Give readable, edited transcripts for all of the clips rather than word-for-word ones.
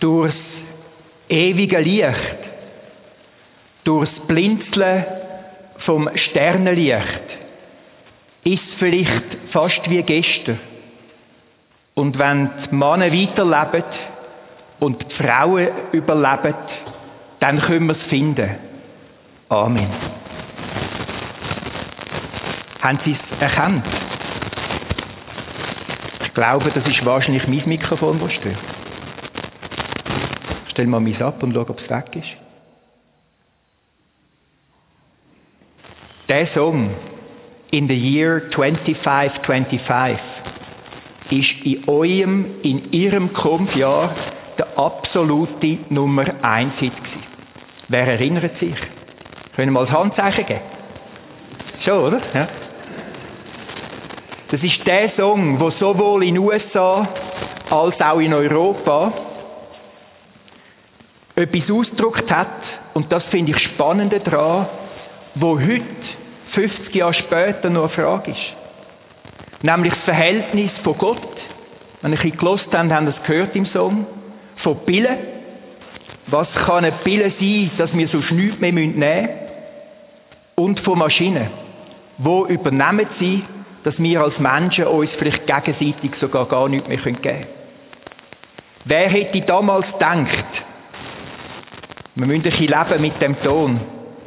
durchs ewige Licht, durchs Blinzeln vom Sternenlicht, ist es vielleicht fast wie gestern. Und wenn die Männer weiterleben und die Frauen überleben, dann können wir es finden. Amen. Haben Sie es erkannt? Ich glaube, das ist wahrscheinlich mein Mikrofon, das stört. Ich stelle mal meins ab und schaue, ob es weg ist. Der Song «In the Year 2525» ist in Ihrem Kampfjahr der absolute Nummer 1 Hit gewesen. Wer erinnert sich? Können wir mal das Handzeichen geben? Schon, oder? Ja. Das ist der Song, der sowohl in den USA als auch in Europa etwas ausgedrückt hat, und das finde ich spannend daran, wo heute, 50 Jahre später, noch eine Frage ist. Nämlich das Verhältnis von Gott. Wenn ihr ein bisschen gehört habt, haben das gehört im Song. Von Pillen. Was kann eine Pille sein, dass wir sonst nichts mehr nehmen müssen? Und von Maschinen. Wo übernehmen sie, dass wir als Menschen uns vielleicht gegenseitig sogar gar nichts mehr geben können? Wer hätte damals gedacht, wir müssen ein bisschen leben mit dem Ton?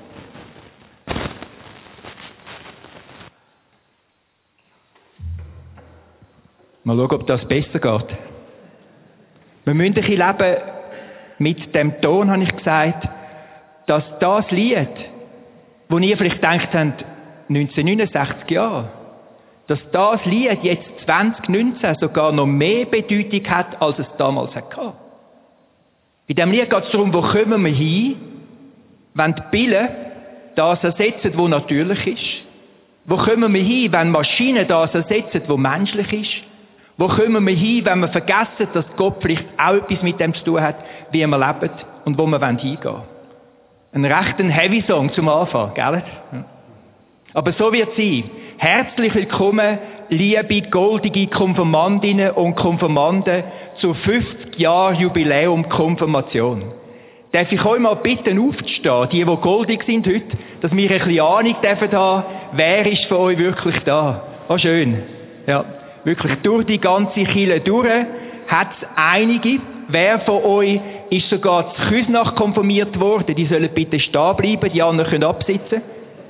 Mal schauen, ob das besser geht. Wir müssen ein bisschen leben mit dem Ton, habe ich gesagt, dass das Lied, wo ihr vielleicht gedacht habt, 1969 Jahre, dass das Lied jetzt 2019 sogar noch mehr Bedeutung hat, als es damals hatte. In diesem Lied geht es darum, wo kommen wir hin, wenn die Pillen das ersetzen, was natürlich ist. Wo kommen wir hin, wenn Maschinen das ersetzen, was menschlich ist. Wo kommen wir hin, wenn wir vergessen, dass Gott vielleicht auch etwas mit dem zu tun hat, wie wir leben und wo wir hingehen wollen. Ein recht Heavy Song zum Anfang, gell? Aber so wird es sein. Herzlich willkommen, liebe goldige Konfirmandinnen und Konfirmanden, zu 50 Jahren Jubiläum Konfirmation. Darf ich euch mal bitten, aufzustehen, die goldig sind heute, dass wir ein bisschen Ahnung dürfen haben, wer ist von euch wirklich da? Oh, schön. Ja. Wirklich durch die ganze Kirche durch hat es einige. Wer von euch ist sogar zu Küsnach konfirmiert worden? Die sollen bitte stehen bleiben, die anderen können absitzen.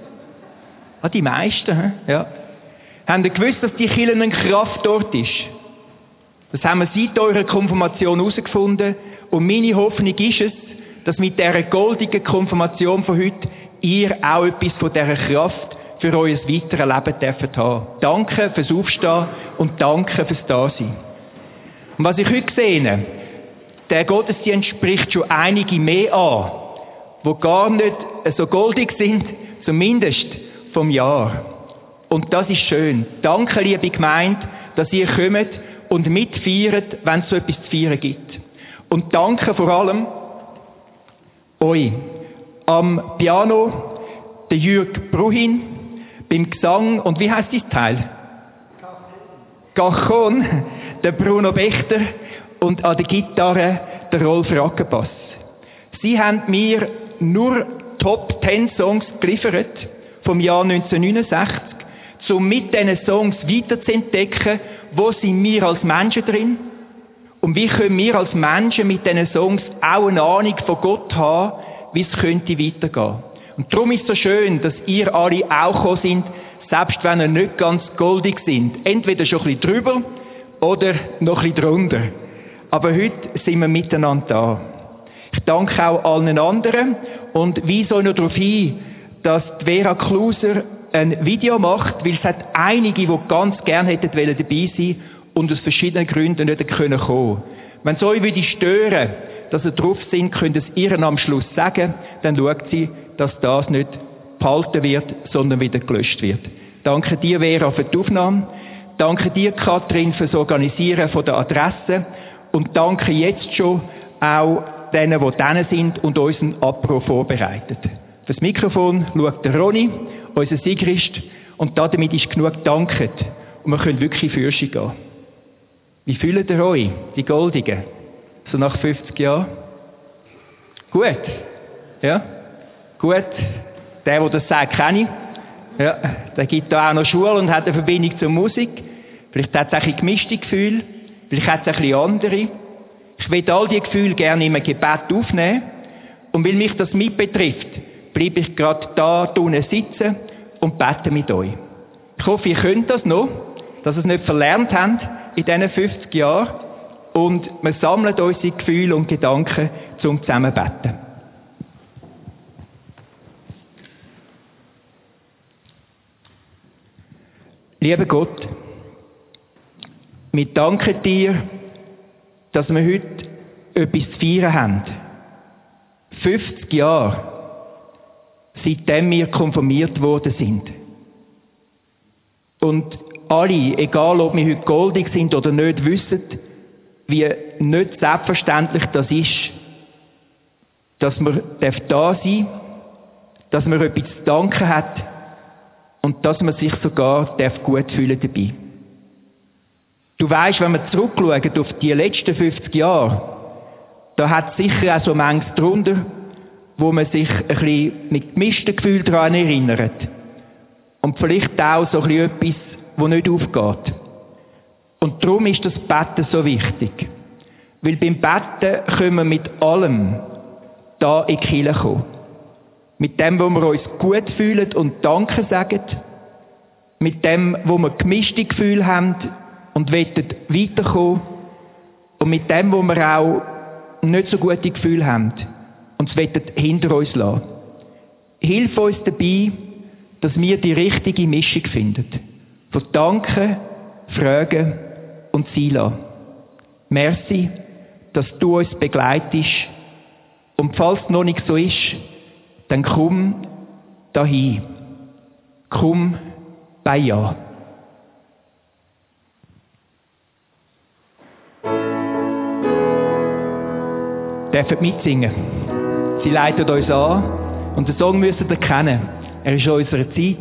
Ah, die meisten, ja. Habt ihr gewusst, dass die Kirche eine Kraft dort ist? Das haben wir seit eurer Konfirmation herausgefunden. Und meine Hoffnung ist es, dass mit dieser goldigen Konfirmation von heute ihr auch etwas von dieser Kraft für euer weiteres Leben dürft haben. Danke fürs Aufstehen und danke fürs Dasein. Und was ich heute sehe, der Gottesdienst spricht schon einige mehr an, die gar nicht so goldig sind, zumindest vom Jahr. Und das ist schön. Danke, liebe Gemeinde, dass ihr kommt und mitfeiert, wenn es so etwas zu feiern gibt. Und danke vor allem euch. Am Piano der Jürg Bruhin, beim Gesang, und wie heisst dieses Teil? Cajon, der Bruno Bechter, und an der Gitarre der Rolf Rackenpass. Sie haben mir nur Top 10 Songs geliefert vom Jahr 1969, um mit diesen Songs weiterzuentdecken, wo sind wir als Menschen drin und wie können wir als Menschen mit diesen Songs auch eine Ahnung von Gott haben, wie es könnte weitergehen. Und darum ist es so schön, dass ihr alle auch gekommen sind, selbst wenn ihr nicht ganz goldig sind. Entweder schon ein bisschen drüber oder noch ein bisschen drunter. Aber heute sind wir miteinander da. Ich danke auch allen anderen und weise euch noch darauf hin, dass die Vera Kluser ein Video macht, weil es hat einige, die ganz gerne hätten dabei sein und aus verschiedenen Gründen nicht kommen können. Wenn es euch würde stören, dass ihr drauf sind, könnt ihr es ihr am Schluss sagen, dann schaut sie, dass das nicht behalten wird, sondern wieder gelöscht wird. Danke dir, Vera, für die Aufnahme. Danke dir, Katrin, fürs Organisieren von der Adresse. Und danke jetzt schon auch denen, die denen sind und unseren Apro vorbereitet. Fürs Mikrofon schaut der Ronny, unser Sigrist, und damit ist genug gedankt. Und wir können wirklich für sich gehen. Wie fühlt ihr euch, die Goldigen? So nach 50 Jahren. Gut. Ja. Gut. Der das sagt, kenne ich. Ja. Der gibt da auch noch Schule und hat eine Verbindung zur Musik. Vielleicht hat es auch ein gemischte Gefühle. Vielleicht hat es ein bisschen andere. Ich will all diese Gefühle gerne in einem Gebet aufnehmen. Und weil mich das mitbetrifft, bleibe ich gerade da unten sitzen und bete mit euch. Ich hoffe, ihr könnt das noch, dass ihr es nicht verlernt habt in diesen 50 Jahren. Und wir sammeln unsere Gefühle und Gedanken zum Zusammenbeten. Lieber Gott, wir danken dir, dass wir heute etwas zu feiern haben. 50 Jahre, seitdem wir konfirmiert worden sind. Und alle, egal ob wir heute goldig sind oder nicht, wissen, wie nicht selbstverständlich das ist, dass man da sein darf, dass man etwas zu danken hat und dass man sich sogar gut fühlen dabei. Du weisst, wenn wir zurückschauen auf die letzten 50 Jahre, da hat es sicher auch so manches drunter, wo man sich ein bisschen mit gemischten Gefühlen daran erinnert. Und vielleicht auch so ein bisschen etwas, das nicht aufgeht. Und darum ist das Beten so wichtig. Weil beim Beten können wir mit allem da in die Kirche kommen. Mit dem, wo wir uns gut fühlen und Danke sagen. Mit dem, wo wir gemischte Gefühle haben und wollen weiterkommen. Und mit dem, wo wir auch nicht so gute Gefühle haben und es wollen hinter uns lassen. Hilf uns dabei, dass wir die richtige Mischung finden. Von Danken, Fragen und Sein lassen. Merci, dass du uns begleitest. Und falls es noch nicht so ist, dann komm dahin. Komm bei Ja. Dürfen mitsingen. Sie leitet uns an und den Song müsst ihr kennen. Er ist unserer Zeit.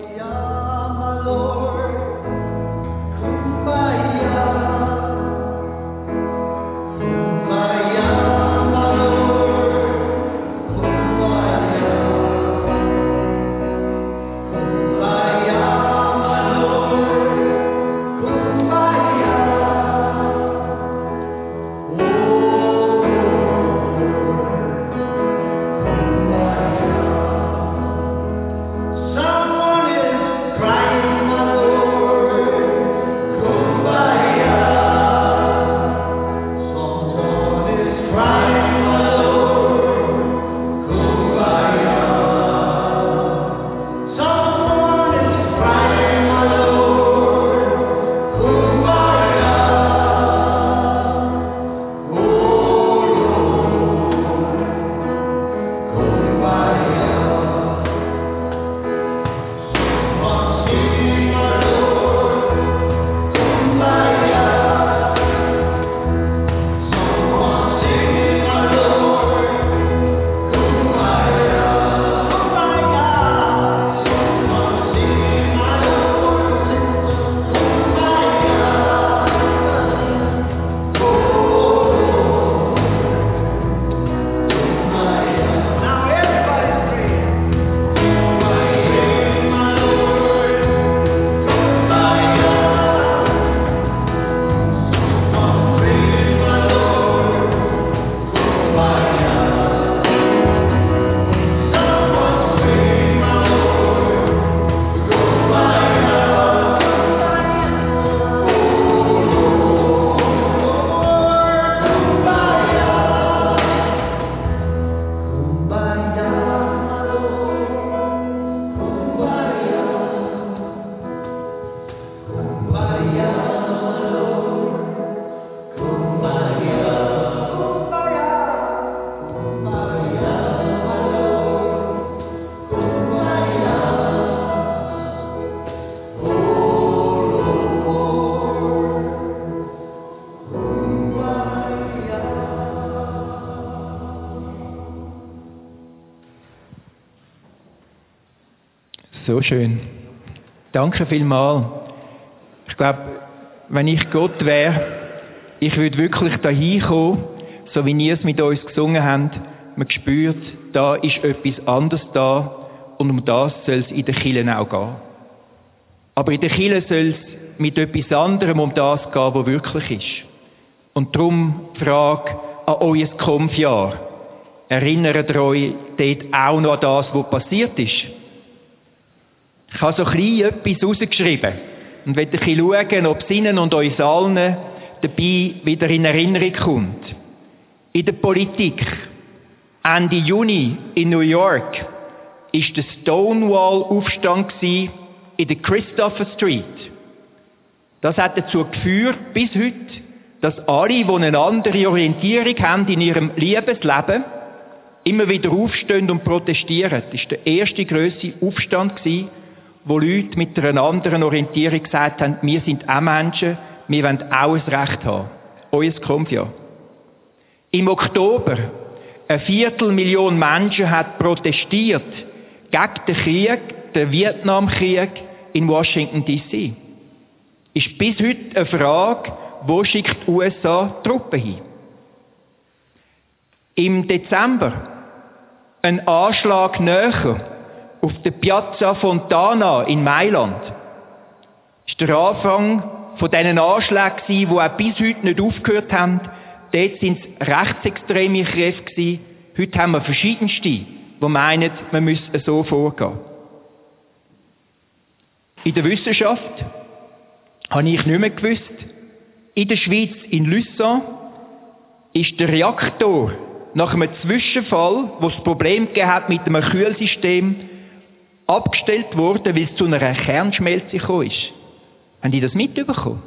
So schön. Danke vielmals. Ich glaube, wenn ich Gott wäre, ich würde wirklich dahin kommen, so wie ihr es mit uns gesungen habt, man spürt, da ist etwas anderes da und um das soll es in den Kirchen auch gehen. Aber in den Kirchen soll es mit etwas anderem um das gehen, was wirklich ist. Und darum die Frage an euer Konfjahr. Erinnert ihr euch dort auch noch an das, was passiert ist? Ich habe so klein etwas rausgeschrieben und will ein bisschen schauen, ob es Ihnen und uns allen dabei wieder in Erinnerung kommt. In der Politik, Ende Juni in New York, ist der Stonewall-Aufstand in der Christopher Street. Das hat dazu geführt, bis heute, dass alle, die eine andere Orientierung haben in ihrem Liebesleben, immer wieder aufstehen und protestieren. Das war der erste grosse Aufstand, wo Leute mit einer anderen Orientierung gesagt haben, wir sind auch Menschen, wir wollen auch ein Recht haben. Euer Konfjahr. Im Oktober 250.000 Menschen haben protestiert gegen den Krieg, den Vietnamkrieg in Washington D.C. Ist bis heute eine Frage, wo schickt die USA Truppen hin? Im Dezember ein Anschlag näher auf der Piazza Fontana in Mailand. Das war der Anfang von diesen Anschlägen, die auch bis heute nicht aufgehört haben. Dort waren es rechtsextreme Kräfte. Heute haben wir verschiedenste, die meinen, man müsse so vorgehen. In der Wissenschaft habe ich nicht mehr gewusst, in der Schweiz, in Luçon, ist der Reaktor nach einem Zwischenfall, wo es Problem gegeben hat mit einem Kühlsystem, abgestellt worden, weil es zu einer Kernschmelze gekommen ist. Haben die das mitbekommen?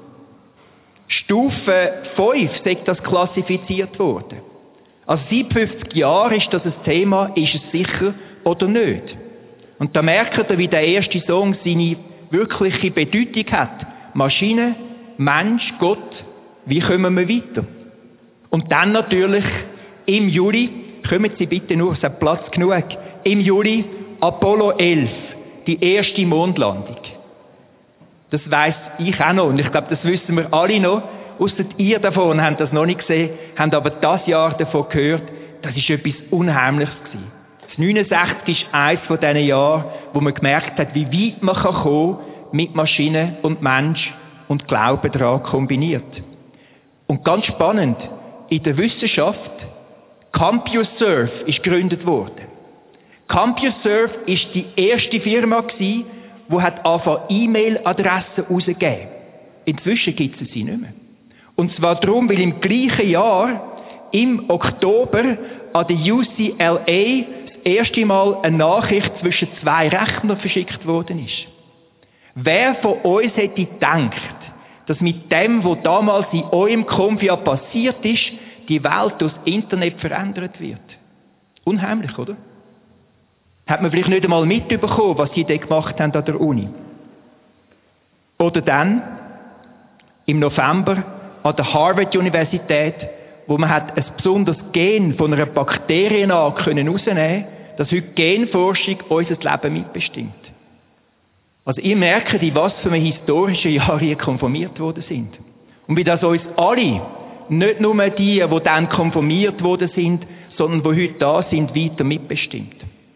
Stufe 5 sagt das klassifiziert worden. Also seit 50 Jahren ist das ein Thema, ist es sicher oder nicht. Und da merkt ihr, wie der erste Song seine wirkliche Bedeutung hat. Maschine, Mensch, Gott, wie kommen wir weiter? Und dann natürlich im Juli, kommen Sie bitte nur, es hat Platz genug, im Juli Apollo 11, die erste Mondlandung. Das weiss ich auch noch und ich glaube, das wissen wir alle noch. Ausser ihr davon habt das noch nicht gesehen, habt aber das Jahr davon gehört, das ist etwas Unheimliches gewesen. Das 69 ist eines von diesen Jahren, wo man gemerkt hat, wie weit man kommen kann mit Maschine und Mensch und Glauben daran kombiniert. Und ganz spannend, in der Wissenschaft, CompuServe ist gegründet worden. CompuServe ist die erste Firma gewesen, die hat angefangen, E-Mail-Adressen rauszugeben. Inzwischen gibt es sie nicht mehr. Und zwar darum, weil im gleichen Jahr, im Oktober, an der UCLA das erste Mal eine Nachricht zwischen 2 Rechnern verschickt worden ist. Wer von uns hätte gedacht, dass mit dem, was damals in eurem Konfia passiert ist, die Welt durchs Internet verändert wird? Unheimlich, oder? Hat man vielleicht nicht einmal mitbekommen, was sie dort gemacht haben an der Uni. Oder dann, im November, an der Harvard-Universität, wo man hat ein besonderes Gen von einer Bakterienart herausnehmen können, dass heute Genforschung unser Leben mitbestimmt. Also ihr merkt, in was für einem historischen Jahr ihr konformiert worden sind. Und wie das uns alle, nicht nur die dann konformiert worden sind, sondern die heute da sind, weiter mitbestimmt.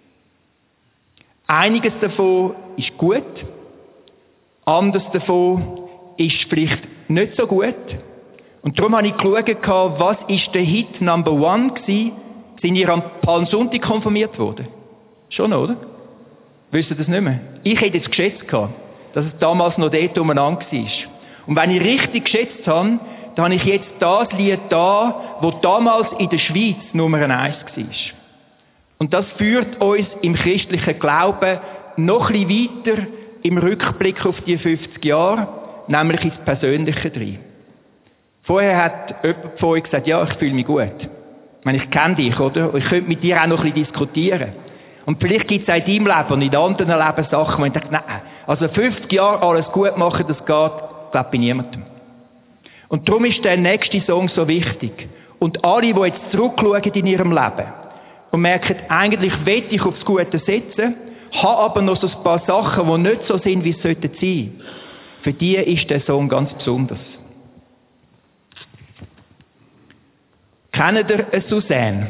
Einiges davon ist gut, anderes davon ist vielleicht nicht so gut. Und darum habe ich geschaut, was ist der Hit Number 1 gewesen? Sind ihr am Palmsonntag konfirmiert worden? Schon, oder? Wisst ihr das nicht mehr? Ich hätte jetzt geschätzt gehabt, dass es damals noch dort umeinander war. Und wenn ich richtig geschätzt habe, dann habe ich jetzt das Lied da, das damals in der Schweiz Nummer 1 war. Und das führt uns im christlichen Glauben noch ein bisschen weiter im Rückblick auf die 50 Jahre, nämlich ins Persönliche rein. Vorher hat jemand von euch gesagt, ja, ich fühle mich gut. Ich kenne dich, oder? Ich könnte mit dir auch noch ein bisschen diskutieren. Und vielleicht gibt es auch in deinem Leben und in anderen Leben Sachen, wo ich denke, nein, also 50 Jahre alles gut machen, das geht, glaube bei niemandem. Und darum ist der nächste Song so wichtig. Und alle, die jetzt zurückschauen in ihrem Leben und merken, eigentlich will ich aufs Gute setzen, habe aber noch so ein paar Sachen, die nicht so sind, wie es sollten sein. Für die ist der Song ganz besonders. Kennt ihr eine Suzanne?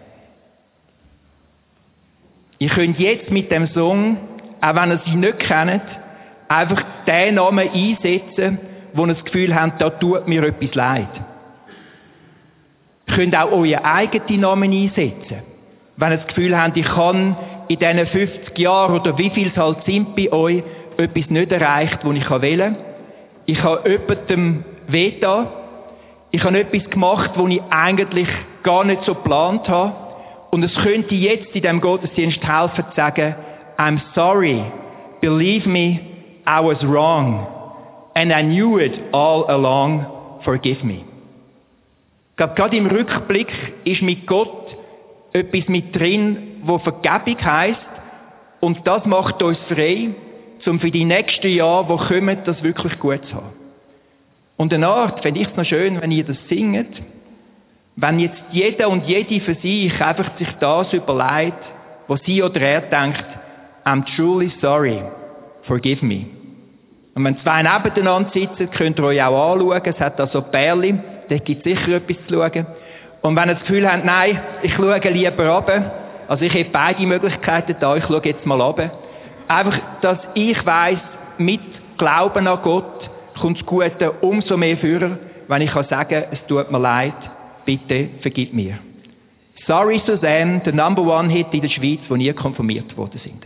Ihr könnt jetzt mit dem Song, auch wenn ihr sie nicht kennt, einfach den Namen einsetzen, wo ihr das Gefühl habt, da tut mir etwas leid. Ihr könnt auch euren eigenen Namen einsetzen. Wenn ihr das Gefühl habt, ich kann in diesen 50 Jahren oder wie viel es halt sind bei euch, etwas nicht erreicht, das ich wählen kann. Ich habe jemandem wehgetan. Ich habe etwas gemacht, das ich eigentlich gar nicht so geplant habe. Und es könnte jetzt in diesem Gottesdienst helfen zu sagen, I'm sorry, believe me, I was wrong. And I knew it all along, forgive me. Ich glaube, gerade im Rückblick ist mit Gott etwas mit drin, wo Vergebung heisst. Und das macht uns frei, um für die nächsten Jahre, die kommen, das wirklich gut zu haben. Und eine Art, fände ich es noch schön, wenn ihr das singt, wenn jetzt jeder und jede für sich einfach sich das überlegt, was sie oder er denkt, I'm truly sorry, forgive me. Und wenn zwei nebeneinander sitzen, könnt ihr euch auch anschauen, es hat da so Pärchen, da gibt es sicher etwas zu schauen. Und wenn ihr das Gefühl habt, nein, ich schaue lieber runter, also ich habe beide Möglichkeiten da, ich schaue jetzt mal runter. Einfach, dass ich weiss, mit Glauben an Gott kommt das Gute umso mehr vor, wenn ich sagen kann, es tut mir leid, bitte vergib mir. Sorry Suzanne, der Number-One-Hit in der Schweiz, wo nie konfirmiert worden sind.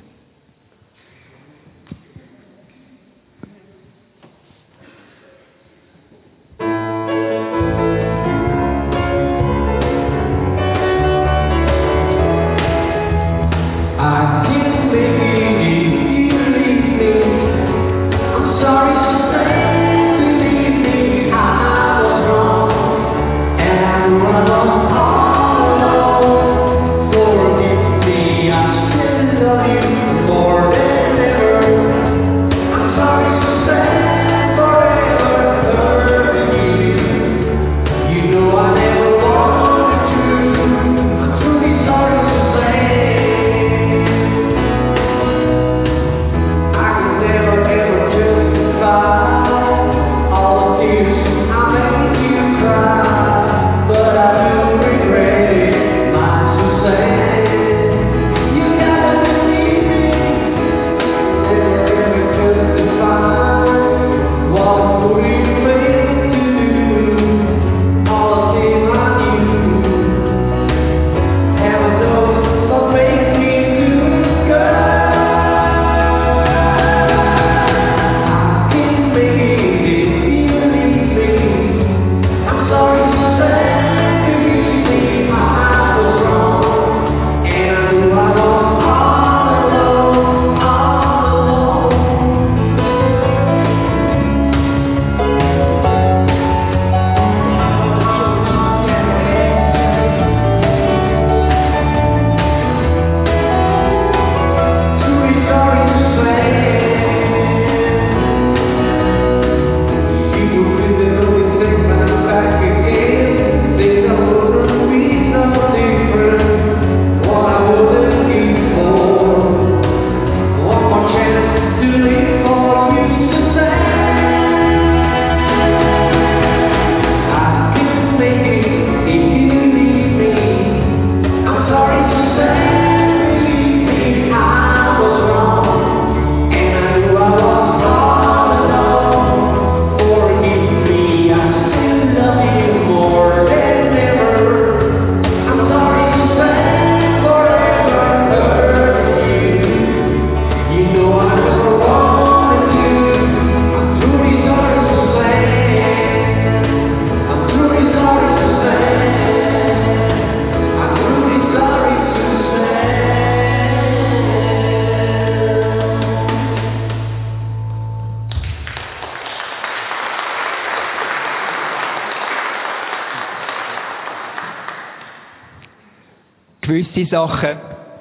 Gewisse Sachen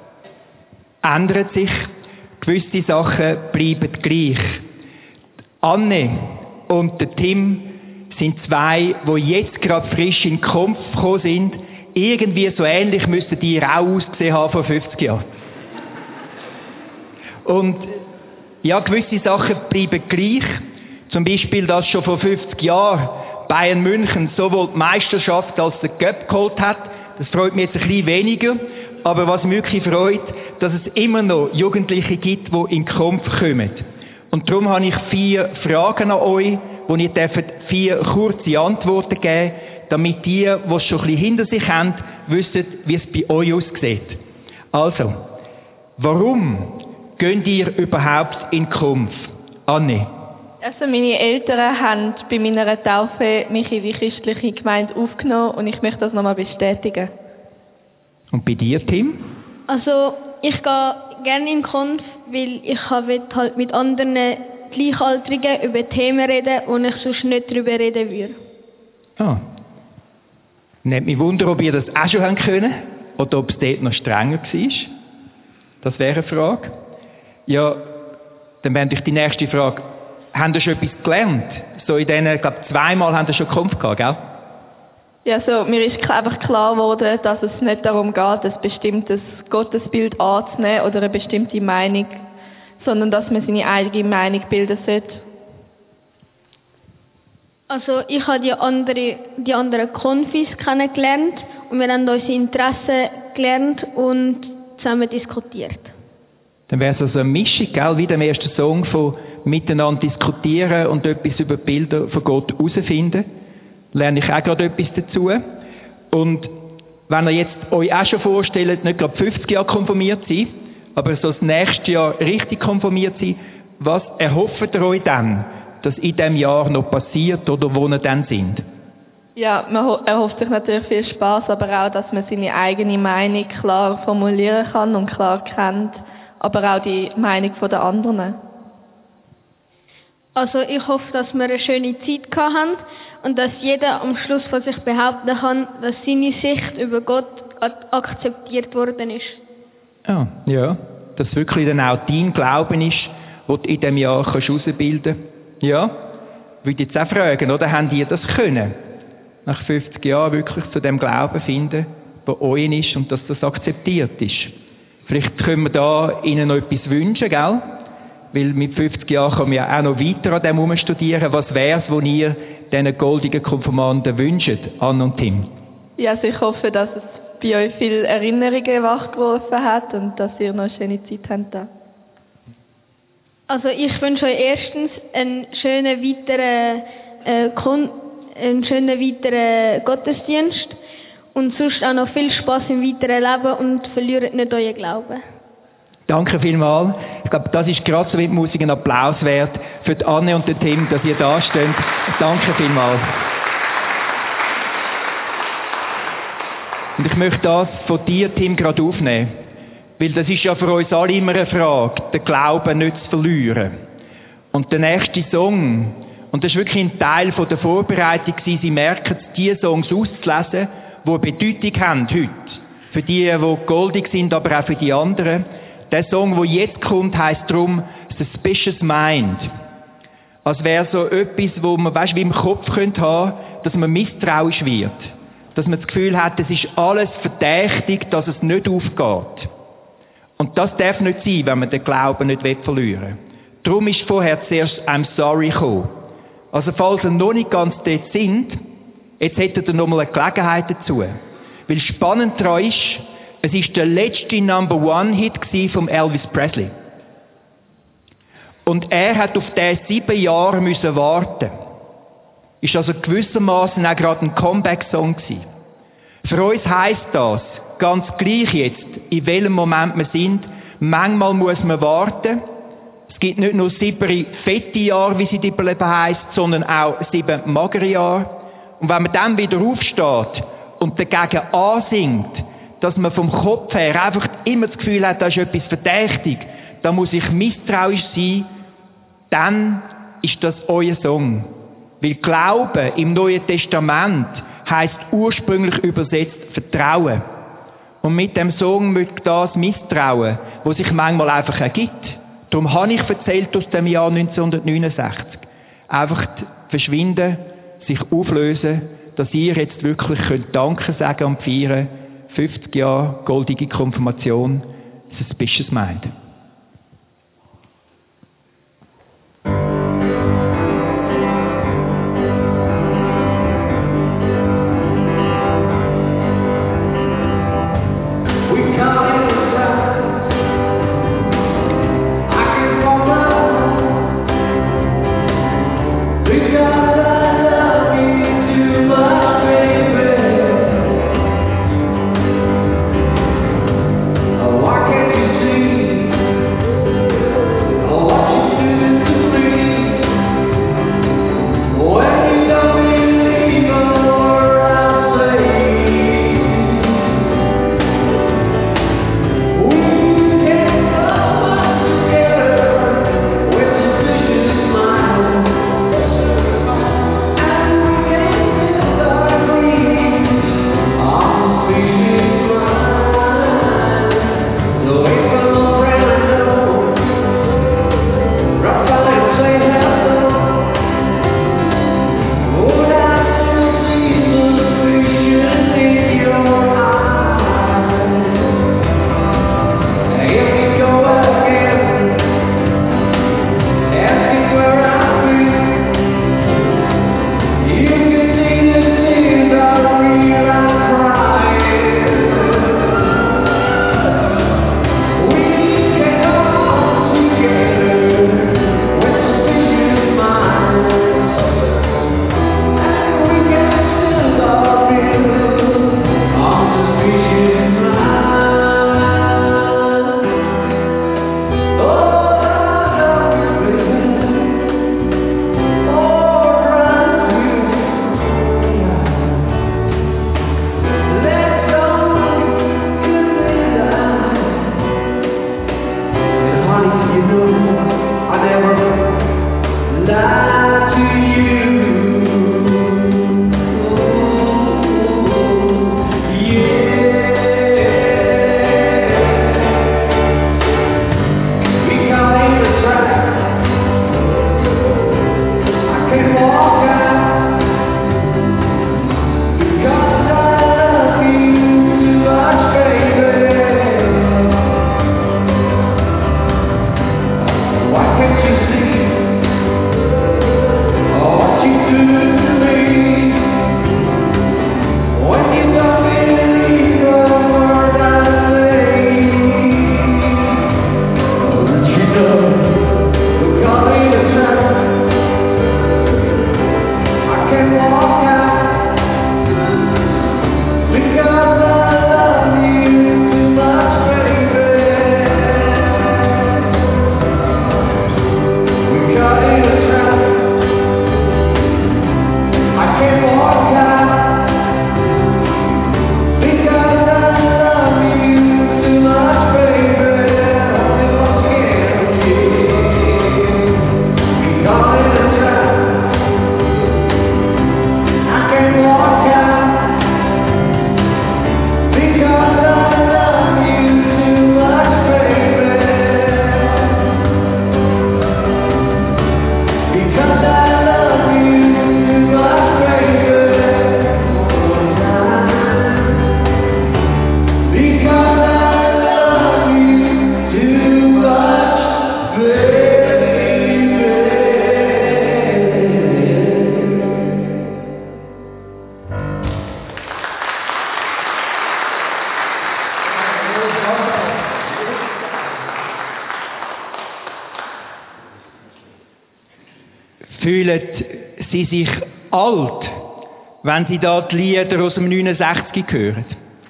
ändern sich, gewisse Sachen bleiben gleich. Anne und der Tim sind zwei, die jetzt gerade frisch in den Kampf gekommen sind. Irgendwie so ähnlich müssten die auch ausgesehen haben vor 50 Jahren. Und ja, gewisse Sachen bleiben gleich. Zum Beispiel, dass schon vor 50 Jahren Bayern München sowohl die Meisterschaft als den Cup geholt hat. Das freut mich jetzt ein bisschen weniger. Aber was mich wirklich freut, dass es immer noch Jugendliche gibt, die in den Kampf kommen. Und darum habe ich 4 Fragen an euch, wo ihr 4 kurze Antworten geben dürft, damit die es schon ein bisschen hinter sich haben, wissen, wie es bei euch aussieht. Also, warum geht ihr überhaupt in den Kampf? Anne? Also meine Eltern haben bei meiner Taufe mich in die christliche Gemeinde aufgenommen und ich möchte das nochmal bestätigen. Und bei dir, Tim? Also ich gehe gerne in den Konf, weil ich will halt mit anderen Gleichaltrigen über Themen reden, wo ich sonst nicht darüber reden würde. Ah. Nimmt mich Wunder, ob ihr das auch schon haben können oder ob es dort noch strenger war. Das wäre eine Frage. Ja, dann wäre natürlich die nächste Frage. Haben ihr schon etwas gelernt? So in denen, ich glaube, 2-mal haben ihr schon Kampf gehabt, gell? Ja, so, mir ist einfach klar geworden, dass es nicht darum geht, ein bestimmtes Gottesbild anzunehmen oder eine bestimmte Meinung, sondern dass man seine eigene Meinung bilden sollte. Also ich habe die anderen Konfis kennengelernt und wir haben unsere Interessen gelernt und zusammen diskutiert. Dann wäre es also eine Mischung, gell? Wie dem ersten Song von miteinander diskutieren und etwas über die Bilder von Gott herausfinden. Lerne ich auch gerade etwas dazu. Und wenn ihr jetzt euch auch schon vorstellt, nicht gerade 50 Jahre konfirmiert sein, aber so das nächste Jahr richtig konfirmiert sein, was erhofft ihr euch dann, dass in diesem Jahr noch passiert oder wo ihr dann sind? Ja, man erhofft sich natürlich viel Spaß, aber auch, dass man seine eigene Meinung klar formulieren kann und klar kennt, aber auch die Meinung der anderen. Also ich hoffe, dass wir eine schöne Zeit gehabt haben und dass jeder am Schluss von sich behaupten kann, dass seine Sicht über Gott akzeptiert worden ist. Ja, dass wirklich dann auch dein Glauben ist, den du in diesem Jahr herausbilden kannst. Ja, würde jetzt auch fragen, oder? Habt ihr das können? Nach 50 Jahren wirklich zu dem Glauben finden, der euch ist und dass das akzeptiert ist. Vielleicht können wir da Ihnen noch etwas wünschen, gell? Weil mit 50 Jahren kann man ja auch noch weiter an dem herumstudieren. Was wäre es, was ihr diesen goldigen Konfirmanden wünscht, Anne und Tim? Ja, also ich hoffe, dass es bei euch viele Erinnerungen wachgeworfen hat und dass ihr noch eine schöne Zeit habt. Also ich wünsche euch erstens einen schönen weiteren Gottesdienst und sonst auch noch viel Spaß im weiteren Leben und verliert nicht euren Glauben. Danke vielmals. Ich glaube, das ist gerade so mit Musik ein Applaus wert für die Anne und den Tim, dass ihr da steht. Danke vielmals. Und ich möchte das von dir, Tim, gerade aufnehmen. Weil das ist ja für uns alle immer eine Frage, den Glauben nicht zu verlieren. Und der nächste Song, und das war wirklich ein Teil von der Vorbereitung, Sie merken es, die Songs auszulesen, die eine Bedeutung haben heute. Für die goldig sind, aber auch für die anderen. Der Song, der jetzt kommt, heisst darum Suspicious Mind. Als wäre so etwas, wo man, wie im Kopf haben könnte, dass man misstrauisch wird. Dass man das Gefühl hat, es ist alles verdächtig, dass es nicht aufgeht. Und das darf nicht sein, wenn man den Glauben nicht verlieren will. Darum ist vorher zuerst I'm sorry gekommen. Also falls ihr noch nicht ganz dort sind, jetzt hättet ihr noch mal eine Gelegenheit dazu. Weil spannend daran ist, es ist der letzte Number-One-Hit von Elvis Presley. Und er hat auf den 7 Jahre müssen warten. Ist also gewissermaßen auch gerade ein Comeback-Song gewesen. Für uns heisst das, ganz gleich jetzt, in welchem Moment wir sind, manchmal muss man warten. Es gibt nicht nur 7 fette Jahre, wie sie in der Bibel heisst, sondern auch 7 magere Jahre. Und wenn man dann wieder aufsteht und dagegen ansingt, dass man vom Kopf her einfach immer das Gefühl hat, da ist etwas verdächtig, da muss ich misstrauisch sein, dann ist das euer Song. Weil Glauben im Neuen Testament heisst ursprünglich übersetzt Vertrauen. Und mit dem Song möchte das Misstrauen, das sich manchmal einfach ergibt. Darum habe ich erzählt aus dem Jahr 1969. Einfach verschwinden, sich auflösen, dass ihr jetzt wirklich Danke sagen und feiern. 50 Jahre goldige Konfirmation, Suspicious Mind. fühlen sie sich alt, wenn sie da die Lieder aus dem 69 hören?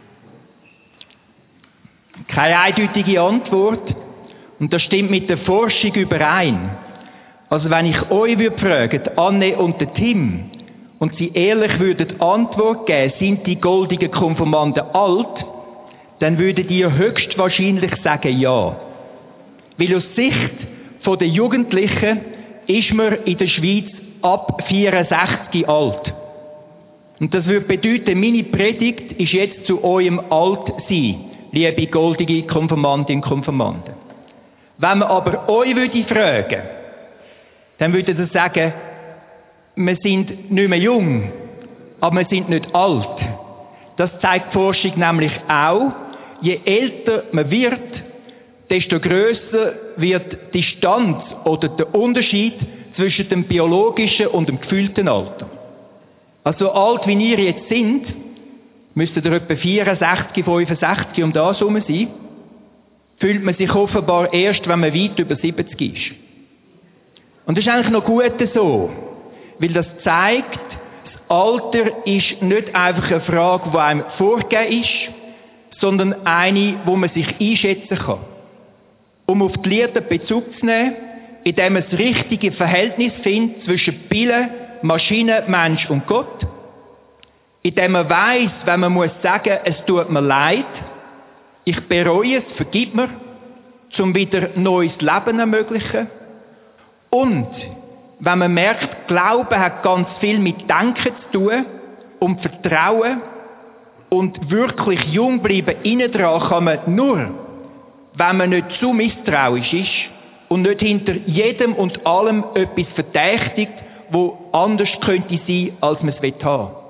Keine eindeutige Antwort. Und das stimmt mit der Forschung überein. Also wenn ich euch fragen, Anne und der Tim, und sie ehrlich würden Antwort geben, sind die goldigen Konfirmanden alt, dann würdet ihr höchstwahrscheinlich sagen, ja. Weil aus Sicht der Jugendlichen ist man in der Schweiz ab 64 alt. Und das würde bedeuten, meine Predigt ist jetzt zu eurem Altsein, liebe goldige Konfirmandinnen und Konfirmanden. Wenn man aber euch fragen würde, dann würde ihr sagen, wir sind nicht mehr jung, aber wir sind nicht alt. Das zeigt die Forschung nämlich auch. Je älter man wird, desto grösser wird die Distanz oder der Unterschied zwischen dem biologischen und dem gefühlten Alter. Also alt wie ihr jetzt sind, müsstet ihr etwa 64, 65 um das herum sein, fühlt man sich offenbar erst, wenn man weit über 70 ist. Und das ist eigentlich noch gut so, weil das zeigt, das Alter ist nicht einfach eine Frage, die einem vorgegeben ist, sondern eine, wo man sich einschätzen kann. Um auf die Lieder Bezug zu nehmen, indem man das richtige Verhältnis findet zwischen Pille, Maschine, Mensch und Gott, indem man weiss, wenn man muss sagen, es tut mir leid, ich bereue es, vergib mir, um wieder neues Leben zu ermöglichen. Und wenn man merkt, Glauben hat ganz viel mit Denken zu tun und Vertrauen und wirklich jung bleiben innen dran kann man nur, wenn man nicht zu misstrauisch ist und nicht hinter jedem und allem etwas verdächtigt, wo anders könnte sein, als man es haben will.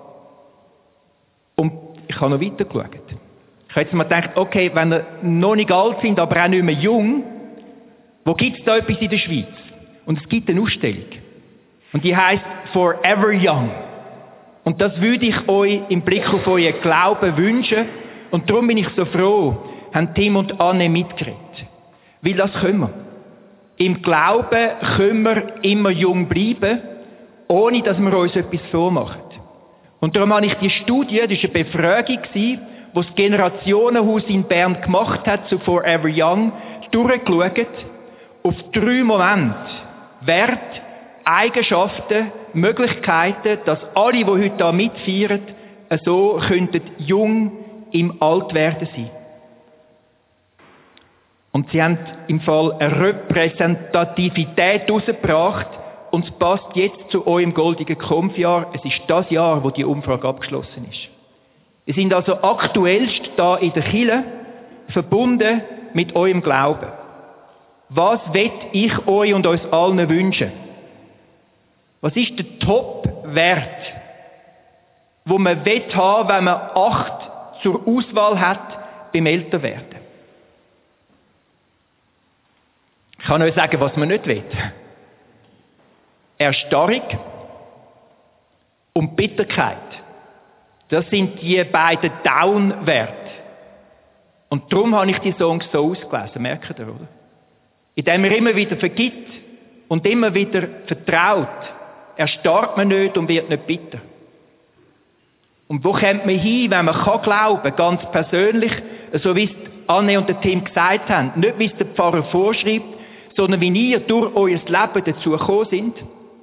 Und ich habe noch weiter geschaut. Ich habe jetzt mal gedacht, okay, wenn ihr noch nicht alt sind, aber auch nicht mehr jung, wo gibt es da etwas in der Schweiz? Und es gibt eine Ausstellung. Und die heisst Forever Young. Und das würde ich euch im Blick auf euren Glauben wünschen. Und darum bin ich so froh, haben Tim und Anne mitgeredet. Weil das können wir. Im Glauben können wir immer jung bleiben, ohne dass wir uns etwas vormachen. Und darum habe ich die Studie, das war eine Befragung, die das Generationenhaus in Bern gemacht hat zu Forever Young, durchgeschaut auf 3 Momente. Wert, Eigenschaften, Möglichkeiten, dass alle, die heute hier mitfeiern, so könnten jung im Altwerden sein. Und sie haben im Fall eine Repräsentativität herausgebracht und es passt jetzt zu eurem goldigen Konfjahr. Es ist das Jahr, wo die Umfrage abgeschlossen ist. Sie sind also aktuellst da in der Kirche verbunden mit eurem Glauben. Was will ich euch und uns allen wünschen? Was ist der Top-Wert, wo man will haben, wenn man 8 zur Auswahl hat beim Älterwerden? Ich kann euch sagen, was man nicht will. Erstarrung und Bitterkeit. Das sind die beiden Down-Werte. Und darum habe ich die Songs so ausgelesen, merkt ihr, oder? Indem man immer wieder vergibt und immer wieder vertraut, erstarrt man nicht und wird nicht bitter. Und wo kommt man hin, wenn man kann glauben, ganz persönlich, so wie es Anne und der Tim gesagt haben, nicht wie es der Pfarrer vorschreibt, sondern wie ihr durch euer Leben dazu gekommen sind?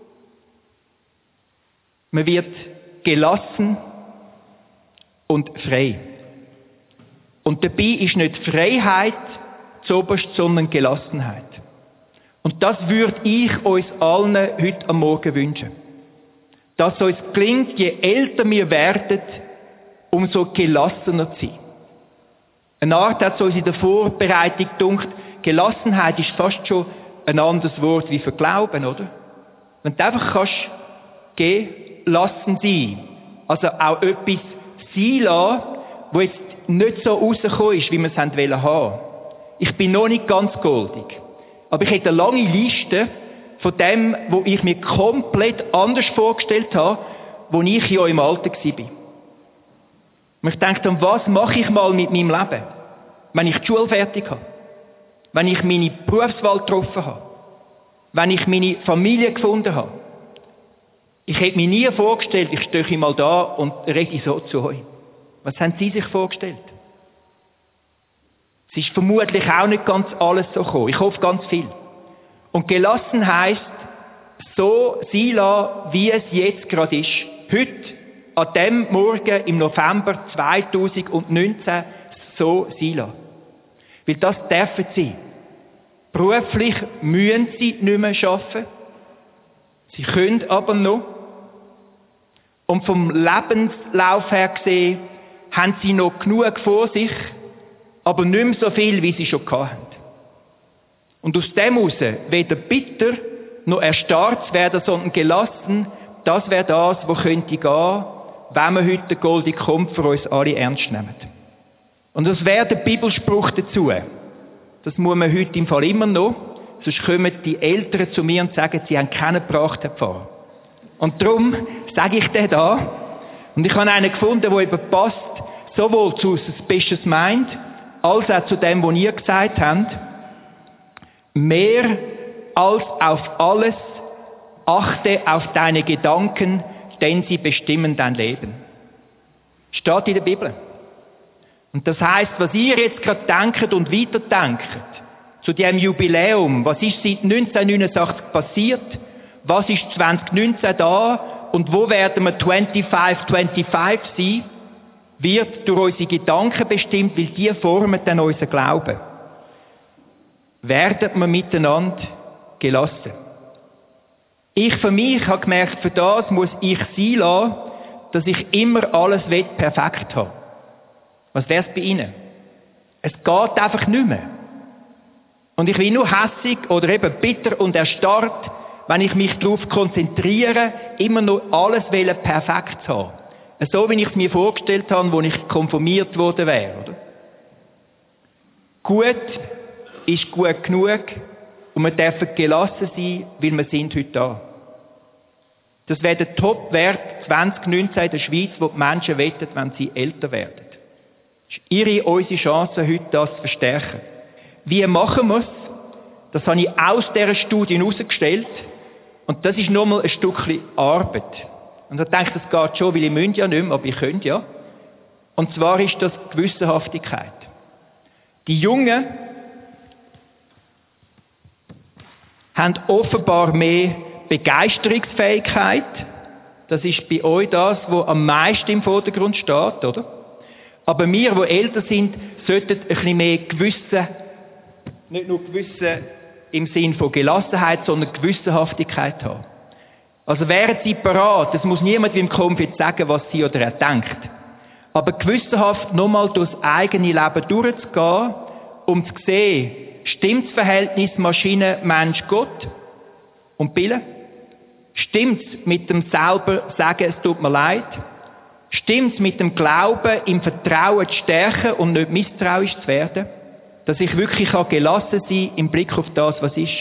Man wird gelassen und frei. Und dabei ist nicht Freiheit zuoberst, sondern Gelassenheit. Und das würde ich uns allen heute am Morgen wünschen. Dass es uns gelingt, je älter wir werden, umso gelassener zu sein. Eine Art hat es uns in der Vorbereitung gedacht, Gelassenheit ist fast schon ein anderes Wort wie für Glauben, oder? Wenn du einfach kannst gelassen sein, also auch etwas sein lassen, wo jetzt nicht so rausgekommen ist, wie wir es haben wollen. Ich bin noch nicht ganz goldig. Aber ich hätte eine lange Liste von dem, wo ich mir komplett anders vorgestellt habe, wo ich ja im Alter war. Und ich denke dann, was mache ich mal mit meinem Leben? Wenn ich die Schule fertig habe. Wenn ich meine Berufswahl getroffen habe. Wenn ich meine Familie gefunden habe. Ich hätte mir nie vorgestellt, ich stehe mal da und rede so zu euch. Was haben Sie sich vorgestellt? Es ist vermutlich auch nicht ganz alles so gekommen. Ich hoffe ganz viel. Und gelassen heisst, so sein lassen, wie es jetzt gerade ist. Heute, an dem Morgen im November 2019, so sein lassen. Weil das dürfen Sie. Beruflich müssen Sie nicht mehr arbeiten. Sie können aber noch. Und vom Lebenslauf her gesehen, haben Sie noch genug vor sich, aber nicht mehr so viel, wie Sie schon hatten. Und aus dem heraus, weder bitter noch erstarrt zu werden, sondern gelassen, das wäre das, was könnte gehen, wenn wir heute den goldenen Kampf für uns alle ernst nehmen. Und das wäre der Bibelspruch dazu. Das muss man heute im Fall immer noch. Sonst kommen die Eltern zu mir und sagen, sie haben keinen gebracht, Herr Pfarrer. Und darum sage ich den da. Und ich habe einen gefunden, der eben passt, sowohl zu Suspicious Mind, als auch zu dem, was ihr gesagt habt. Mehr als auf alles achte auf deine Gedanken, denn sie bestimmen dein Leben. Steht in der Bibel. Und das heisst, was ihr jetzt gerade denkt und weiterdenkt, zu diesem Jubiläum, was ist seit 1989 passiert, was ist 2019 da und wo werden wir 25 sein, wird durch unsere Gedanken bestimmt, weil die formen dann unseren Glauben. Werden wir miteinander gelassen. Ich für mich habe gemerkt, für das muss ich sein lassen, dass ich immer alles perfekt haben will. Was wäre es bei Ihnen? Es geht einfach nicht mehr. Und ich bin nur hässig oder eben bitter und erstarrt, wenn ich mich darauf konzentriere, immer nur alles perfekt zu haben. So, wie ich es mir vorgestellt habe, wo ich konformiert worden wäre. Oder? Gut ist gut genug und wir dürfen gelassen sein, weil wir sind heute da. Das wäre der Top-Wert 2019 in der Schweiz, wo die Menschen wettet, wenn sie älter werden. Das ist unsere Chance, heute das zu verstärken. Wie machen wir es? Das habe ich aus dieser Studie herausgestellt. Und das ist nochmal ein Stückchen Arbeit. Und ich denke, das geht schon, weil ich müsst ja nicht mehr, aber ich könnt ja. Und zwar ist das Gewissenhaftigkeit. Die Jungen haben offenbar mehr Begeisterungsfähigkeit. Das ist bei euch das, was am meisten im Vordergrund steht, oder? Aber wir, die älter sind, sollten ein bisschen mehr Gewissen, nicht nur Gewissen im Sinn von Gelassenheit, sondern Gewissenhaftigkeit haben. Also wären Sie parat, das muss niemand im Kampf jetzt sagen, was sie oder er denkt. Aber gewissenhaft nochmal durchs eigene Leben durchzugehen, um zu sehen, stimmt das Verhältnis Maschine, Mensch, Gott und Billen? Stimmt es mit dem selber sagen, es tut mir leid? Stimmt es mit dem Glauben, im Vertrauen zu stärken und nicht misstrauisch zu werden? Dass ich wirklich gelassen sein kann im Blick auf das, was ist.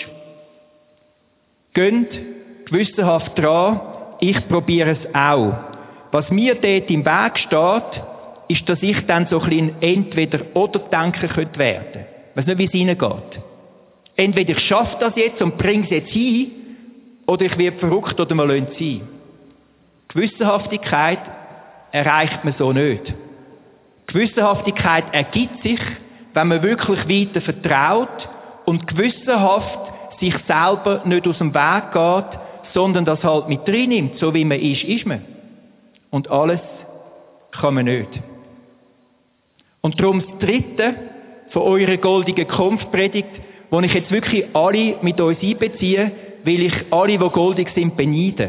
Gönnt gewissenhaft dran, ich probiere es auch. Was mir dort im Weg steht, ist, dass ich dann so ein bisschen Entweder-oder-Denken könnte werden. Ich weiss nicht, wie es Ihnen geht. Entweder ich schaffe das jetzt und bringe es jetzt hin, oder ich werde verrückt oder man lässt es sein. Gewissenhaftigkeit erreicht man so nicht. Gewissenhaftigkeit ergibt sich, wenn man wirklich weiter vertraut und gewissenhaft sich selber nicht aus dem Weg geht, sondern das halt mit drin nimmt. So wie man ist man. Und alles kann man nicht. Und darum das Dritte von eurer goldigen Kampfpredigt, wo ich jetzt wirklich alle mit uns einbeziehe, weil ich alle, die goldig sind, beneide.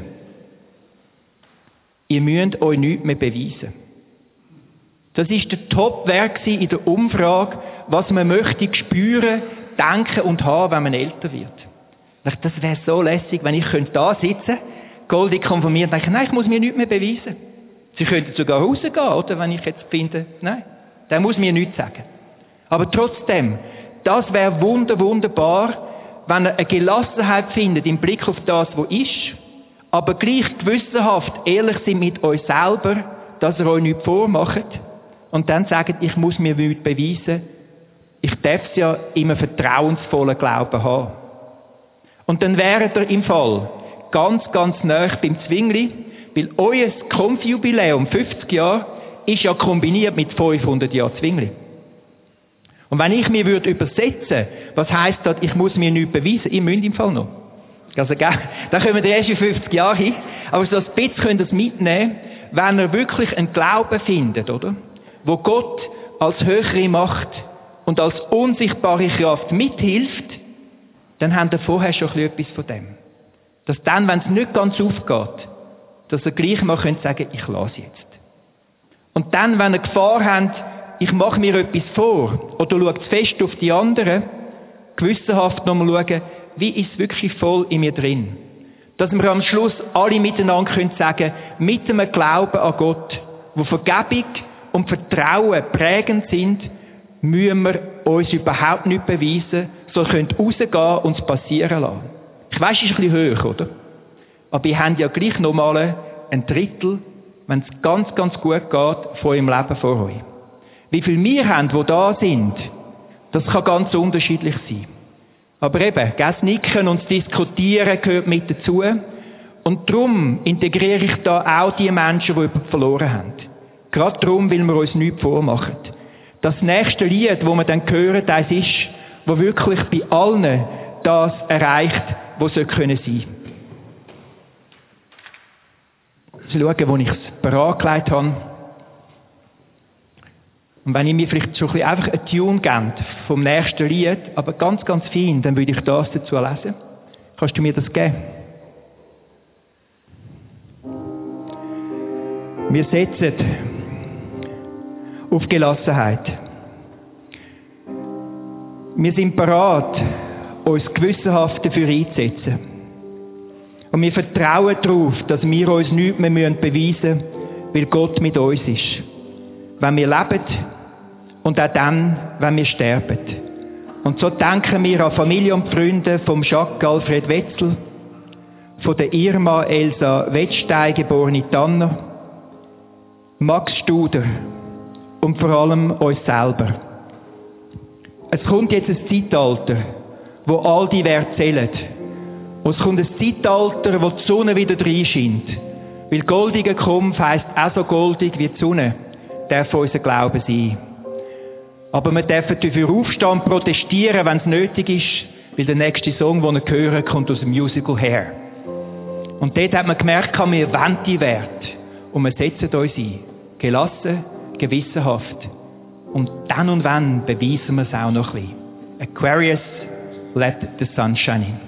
Ihr müsst euch nichts mehr beweisen. Das ist der Top-Wert in der Umfrage, was man möchte spüren, denken und haben, wenn man älter wird. Das wäre so lässig, wenn ich da sitzen könnte, goldig konformiert, und denke, nein, ich muss mir nichts mehr beweisen. Sie könnten sogar rausgehen, oder? Wenn ich jetzt finde, nein, der muss mir nichts sagen. Aber trotzdem, das wäre wunderbar, wenn ihr eine Gelassenheit findet im Blick auf das, was ist, aber gleich gewissenhaft ehrlich sind mit euch selber, dass ihr euch nichts vormacht und dann sagt, ich muss mir nichts beweisen, ich darf es ja in einem vertrauensvollen Glauben haben. Und dann wäret ihr im Fall ganz, ganz nah beim Zwingli, weil euer Konfjubiläum, 50 Jahre, ist ja kombiniert mit 500 Jahren Zwingli. Und wenn ich mir übersetzen, was heisst das, ich muss mir nichts beweisen, ihr müsst im Fall noch. Also, da kommen wir erst in 50 Jahre hin. Aber so ein bisschen könnt ihr es mitnehmen, wenn ihr wirklich einen Glauben findet, oder? Wo Gott als höhere Macht und als unsichtbare Kraft mithilft, dann habt ihr vorher schon etwas von dem. Dass dann, wenn es nicht ganz aufgeht, dass ihr gleich mal könnt sagen, ich lasse jetzt. Und dann, wenn ihr Gefahr habt, ich mache mir etwas vor, oder schaut fest auf die anderen, gewissenhaft nochmal schauen, wie ist es wirklich voll in mir drin? Dass wir am Schluss alle miteinander können sagen, mit einem Glauben an Gott, wo Vergebung und Vertrauen prägend sind, müssen wir uns überhaupt nicht beweisen, sondern können rausgehen und es passieren lassen. Ich weiss, es ist ein bisschen hoch, oder? Aber ihr habt ja gleich nochmal ein Drittel, wenn es ganz, ganz gut geht, von eurem Leben vor euch. Wie viel wir haben, die da sind, das kann ganz unterschiedlich sein. Aber eben, das Nicken und das Diskutieren gehört mit dazu. Und darum integriere ich da auch die Menschen, die verloren haben. Gerade darum, weil wir uns nichts vormachen. Das nächste Lied, das wir dann hören, das ist, wo wirklich bei allen das erreicht, was es können sein. Schauen, wo ich es bereitgelegt habe. Und wenn ich mir vielleicht schon einfach einen Tune gebe vom nächsten Lied, aber ganz, ganz fein, dann würde ich das dazu lesen. Kannst du mir das geben? Wir setzen auf Gelassenheit. Wir sind bereit, uns gewissenhaft dafür einzusetzen. Und wir vertrauen darauf, dass wir uns nichts mehr beweisen müssen, weil Gott mit uns ist. Wenn wir leben und auch dann, wenn wir sterben. Und so denken wir an Familie und Freunde vom Jacques Alfred Wetzel, von der Irma Elsa Wettstein, geborene Tanner, Max Studer und vor allem uns selber. Es kommt jetzt ein Zeitalter, wo all die Werte zählen. Und es kommt ein Zeitalter, wo die Sonne wieder reinscheint. Weil goldiger Kampf heisst auch so goldig wie die Sonne, darf unser Glaube sein. Aber wir dürfen dafür aufstehen und protestieren, wenn es nötig ist, weil der nächste Song, den wir hören, kommt aus dem Musical Hair. Und dort hat man gemerkt, wir wollen die Werte. Und wir setzen uns ein. Gelassen, gewissenhaft. Und dann und wann beweisen wir es auch noch ein bisschen. Aquarius, let the sun shine in.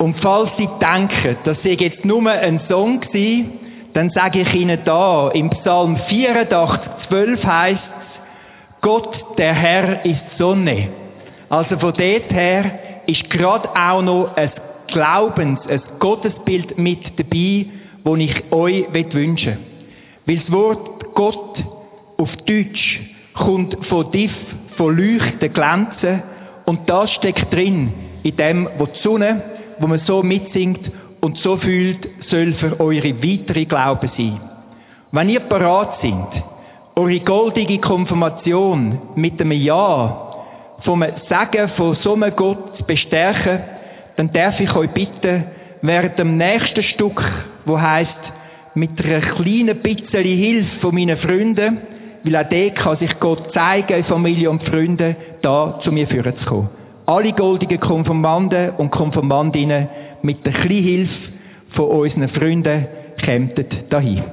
Und falls Sie denken, das sei jetzt nur ein Song gewesen, dann sage ich Ihnen da, im Psalm 84, 12 heisst es, Gott, der Herr, ist die Sonne. Also von dort her ist gerade auch noch ein ein Gottesbild mit dabei, das ich euch wünschen will. Weil das Wort Gott auf Deutsch kommt von Diff, von Leuchten, Glänzen, und das steckt drin, in dem, wo die Sonne, wo man so mitsingt und so fühlt, soll für eure weitere Glauben sein. Wenn ihr parat sind, eure goldige Konfirmation mit einem Ja vom Segen von so einem Gott zu bestärken, dann darf ich euch bitten, während dem nächsten Stück, wo heisst, mit einer kleinen bisschen Hilfe von meinen Freunden, weil auch dort kann sich Gott zeigen, Familie und Freunde, da zu mir führen zu kommen. Alle goldigen Konfirmanden und Konfirmandinnen mit der kleinen Hilfe von unseren Freunden kämpfen dahin.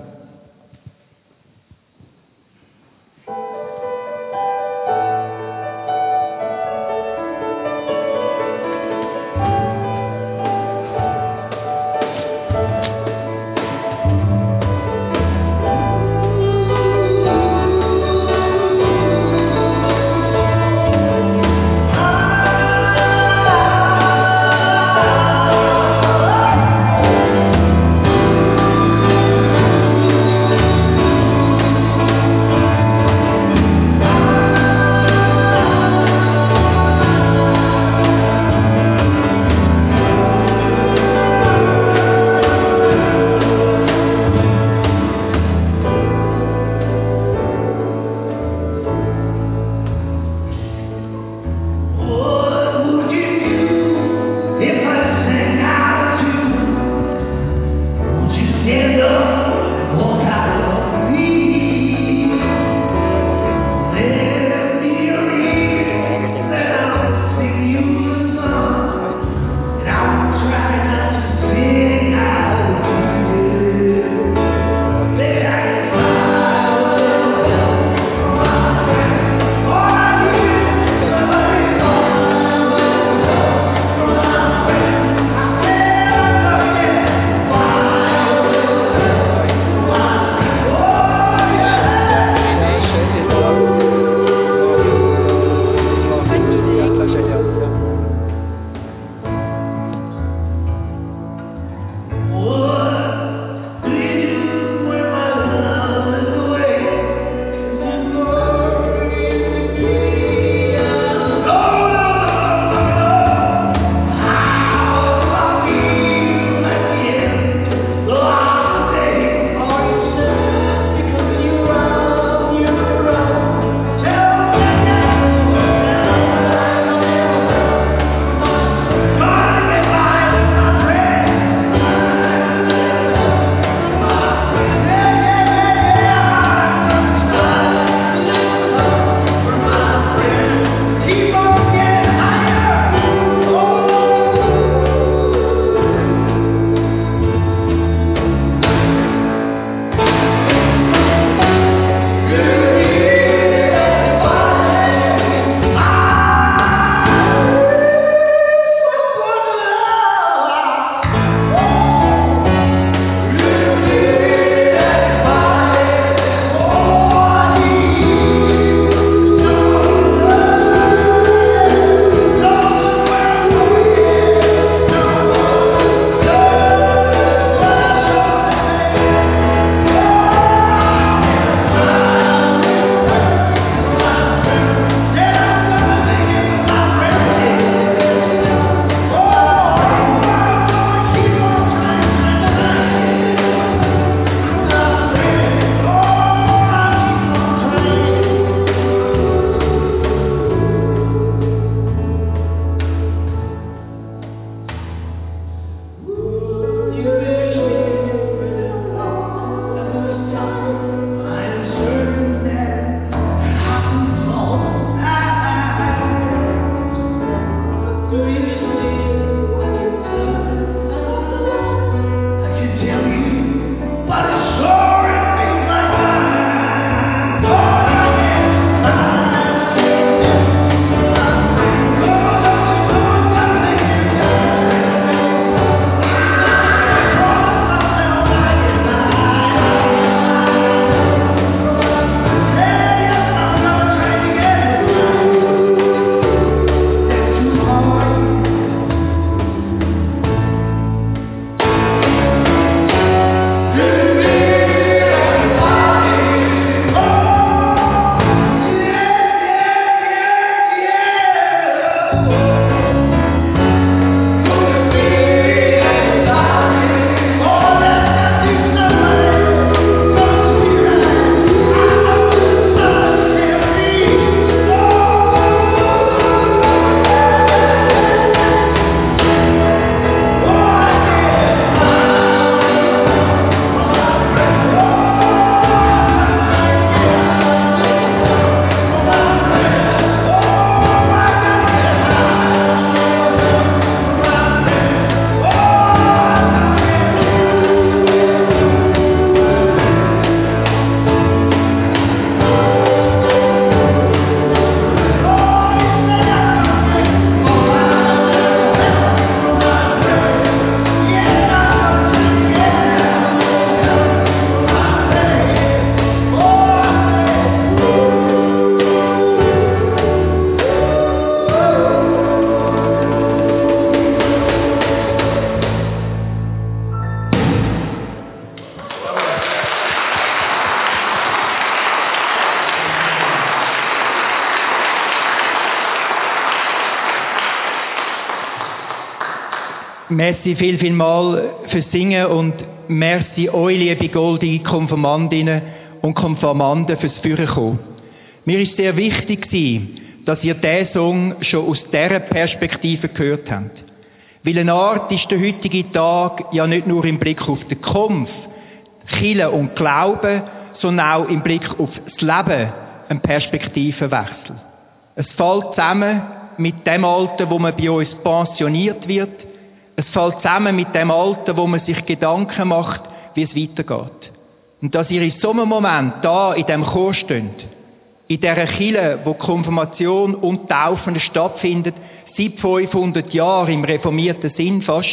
Merci viel mal fürs Singen und merci euch, liebe goldige Konfirmandinnen und Konfirmanden, fürs Führen. Mir ist sehr wichtig gewesen, dass ihr diesen Song schon aus dieser Perspektive gehört habt. Weil eine Art ist der heutige Tag ja nicht nur im Blick auf den Kampf, Kirche und Glauben, sondern auch im Blick auf das Leben ein Perspektivenwechsel. Es fällt zusammen mit dem Alter, wo man bei uns pensioniert wird. Es fällt zusammen mit dem Alter, wo man sich Gedanken macht, wie es weitergeht. Und dass ihr in so einem Moment da in dem Chor steht, in dieser Kirche, wo Konfirmation und Taufen stattfindet, seit 500 Jahren im reformierten Sinn fast,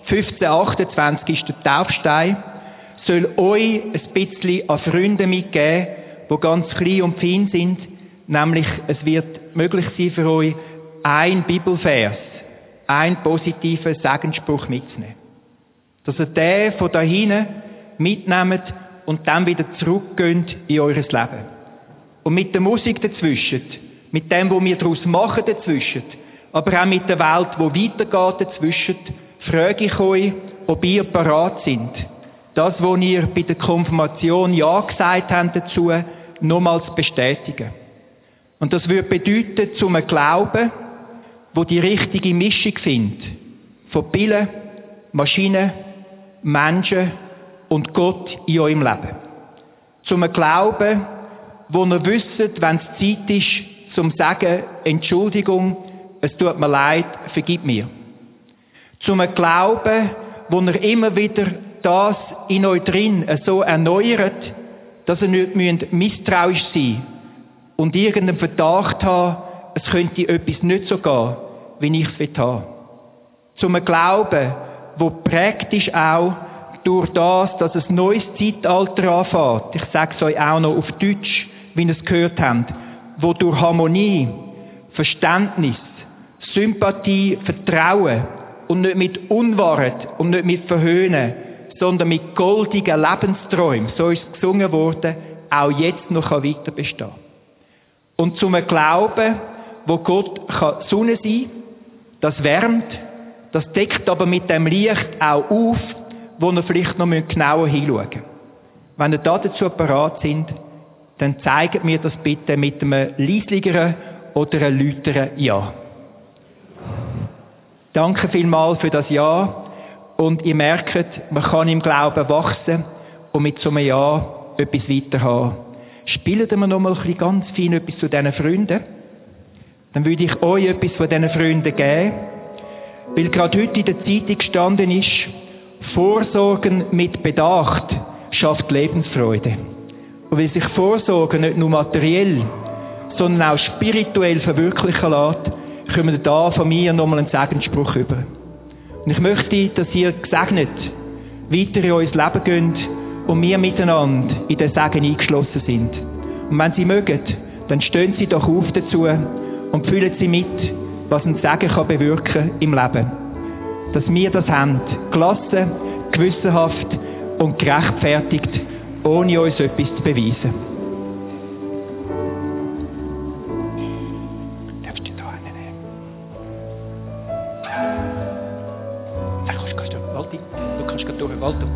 1528 ist der Taufstein, soll euch ein bisschen an Freunde mitgeben, die ganz klein und fein sind, nämlich es wird möglich sein für euch, ein Bibelvers, einen positiven Segensspruch mitzunehmen. Dass ihr den von da hinten mitnehmt und dann wieder zurückgeht in eures Leben. Und mit der Musik dazwischen, mit dem, was wir daraus machen dazwischen, aber auch mit der Welt, die weitergeht dazwischen, frage ich euch, ob ihr parat sind, das, was ihr bei der Konfirmation Ja gesagt habt dazu, nochmals bestätigen. Und das würde bedeuten, zum Glauben, wo die richtige Mischung findet, von Pillen, Maschinen, Menschen und Gott in eurem Leben. Zum Glauben, wo ihr wisst, wenn es Zeit ist, zum zu sagen, Entschuldigung, es tut mir leid, vergib mir. Zum Glauben, wo ihr immer wieder das in euch drin so erneuert, dass ihr nicht misstrauisch sein müsst und irgendeinen Verdacht haben, es könnte etwas nicht so gehen, wie ich es haben will. Zum Glauben, wo prägt ist auch durch das, dass ein neues Zeitalter anfängt. Ich sage es euch auch noch auf Deutsch, wie ihr es gehört habt, wo durch Harmonie, Verständnis, Sympathie, Vertrauen und nicht mit Unwahrheit und nicht mit Verhöhnen, sondern mit goldigen Lebensträumen, so ist es gesungen worden, auch jetzt noch weiter bestehen kann. Und zum Glauben, wo Gott kann Sonne sein, das wärmt, das deckt aber mit dem Licht auch auf, wo wir vielleicht noch genauer hinschauen müssen. Wenn ihr dazu parat sind, dann zeigt mir das bitte mit einem leisligeren oder einem lauteren Ja. Danke vielmals für das Ja. Und ihr merkt, man kann im Glauben wachsen und mit so einem Ja etwas weiter haben. Spielen wir noch mal ein bisschen ganz fein etwas zu diesen Freunden. Dann würde ich euch etwas von diesen Freunden geben. Weil gerade heute in der Zeitung gestanden ist, Vorsorgen mit Bedacht schafft Lebensfreude. Und weil sich Vorsorgen nicht nur materiell, sondern auch spirituell verwirklichen lässt, kommen wir da von mir nochmal einen Segensspruch über. Und ich möchte, dass ihr gesegnet weiter in euer Leben geht und wir miteinander in den Segen eingeschlossen sind. Und wenn Sie mögen, dann stehen Sie doch auf dazu und fühlen Sie mit, was ein Segen kann bewirken im Leben. Dass wir das haben, gelassen, gewissenhaft und gerechtfertigt, ohne uns etwas zu beweisen. Darfst du da hinnehmen? Kannst du Walter? Du kannst gerade durch, Walter.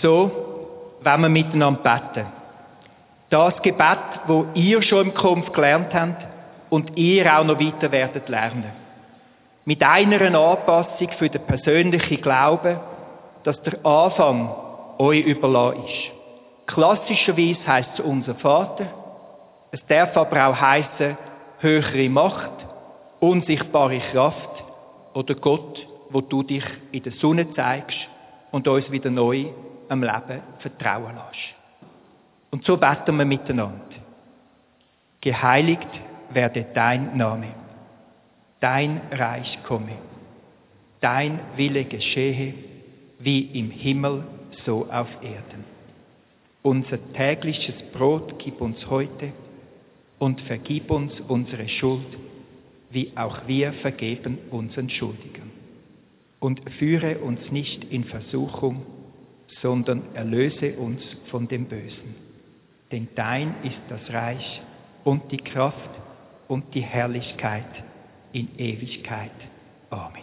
so wollen wir miteinander beten. Das Gebet, das ihr schon im Kampf gelernt habt und ihr auch noch weiter werdet lernen. Mit einer Anpassung für den persönlichen Glauben, dass der Anfang euch überlassen ist. Klassischerweise heisst es unser Vater. Es darf aber auch heissen höhere Macht, unsichtbare Kraft oder Gott, wo du dich in der Sonne zeigst und uns wieder neu am Leben vertrauen lässt. Und so beten wir miteinander. Geheiligt werde dein Name. Dein Reich komme. Dein Wille geschehe, wie im Himmel, so auf Erden. Unser tägliches Brot gib uns heute und vergib uns unsere Schuld, wie auch wir vergeben unseren Schuldigern. Und führe uns nicht in Versuchung, sondern erlöse uns von dem Bösen. Denn dein ist das Reich und die Kraft und die Herrlichkeit in Ewigkeit. Amen.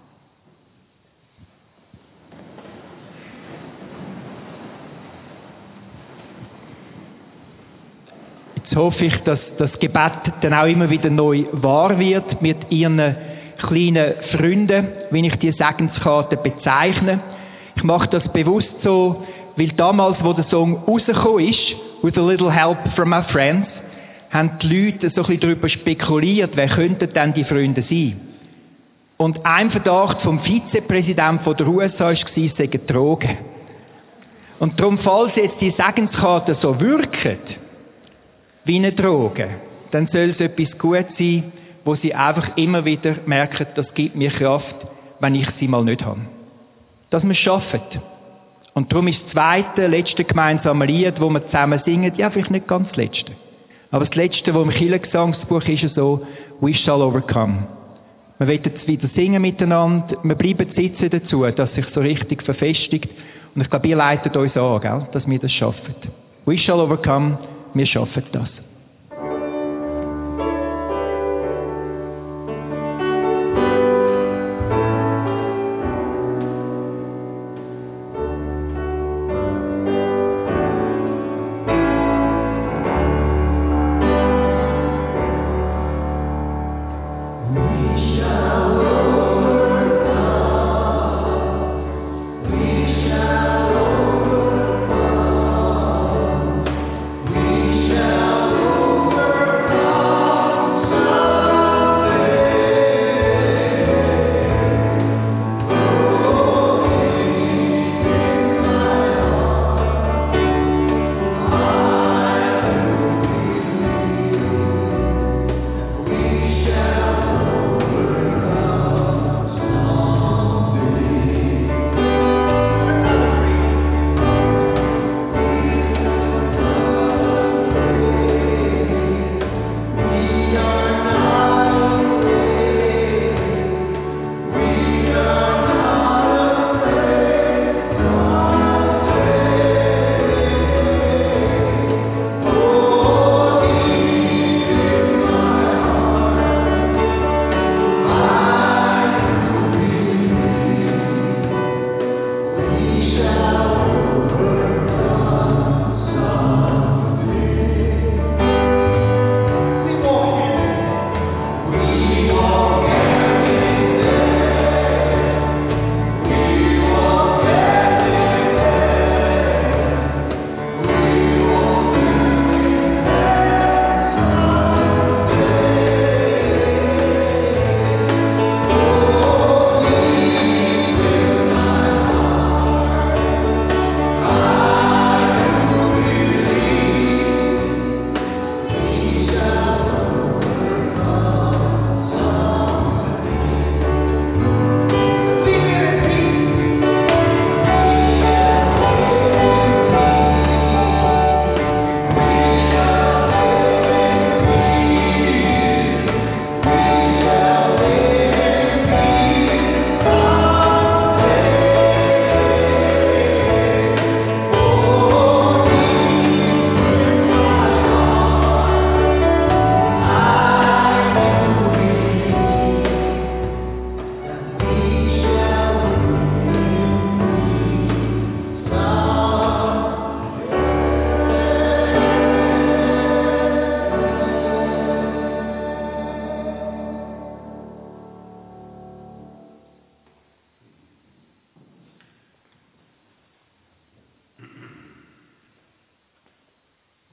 Jetzt hoffe ich, dass das Gebet dann auch immer wieder neu wahr wird mit Ihren kleinen Freunden, wie ich die Segenskarte bezeichne. Ich mache das bewusst so, weil damals, wo der Song rausgekommen ist, «With a little help from my friends», haben die Leute so ein bisschen darüber spekuliert, wer könnten denn die Freunde sein. Und ein Verdacht vom Vizepräsidenten der USA war, es seien Drogen. Und darum, falls jetzt die Segenskarte so wirken, wie eine Droge, dann soll es etwas gut sein, wo sie einfach immer wieder merken, das gibt mir Kraft, wenn ich sie mal nicht habe. Dass wir es schaffen. Und darum ist das letzte gemeinsame Lied, das wir zusammen singen, ja, vielleicht nicht ganz das letzte. Aber das letzte, das im Kirchengesangsbuch ist, ja so, «We shall overcome». Wir wollen jetzt wieder singen miteinander, wir bleiben sitzen dazu, dass sich so richtig verfestigt. Und ich glaube, ihr leitet uns an, gell, dass wir das schaffen. «We shall overcome», wir schaffen das. We shall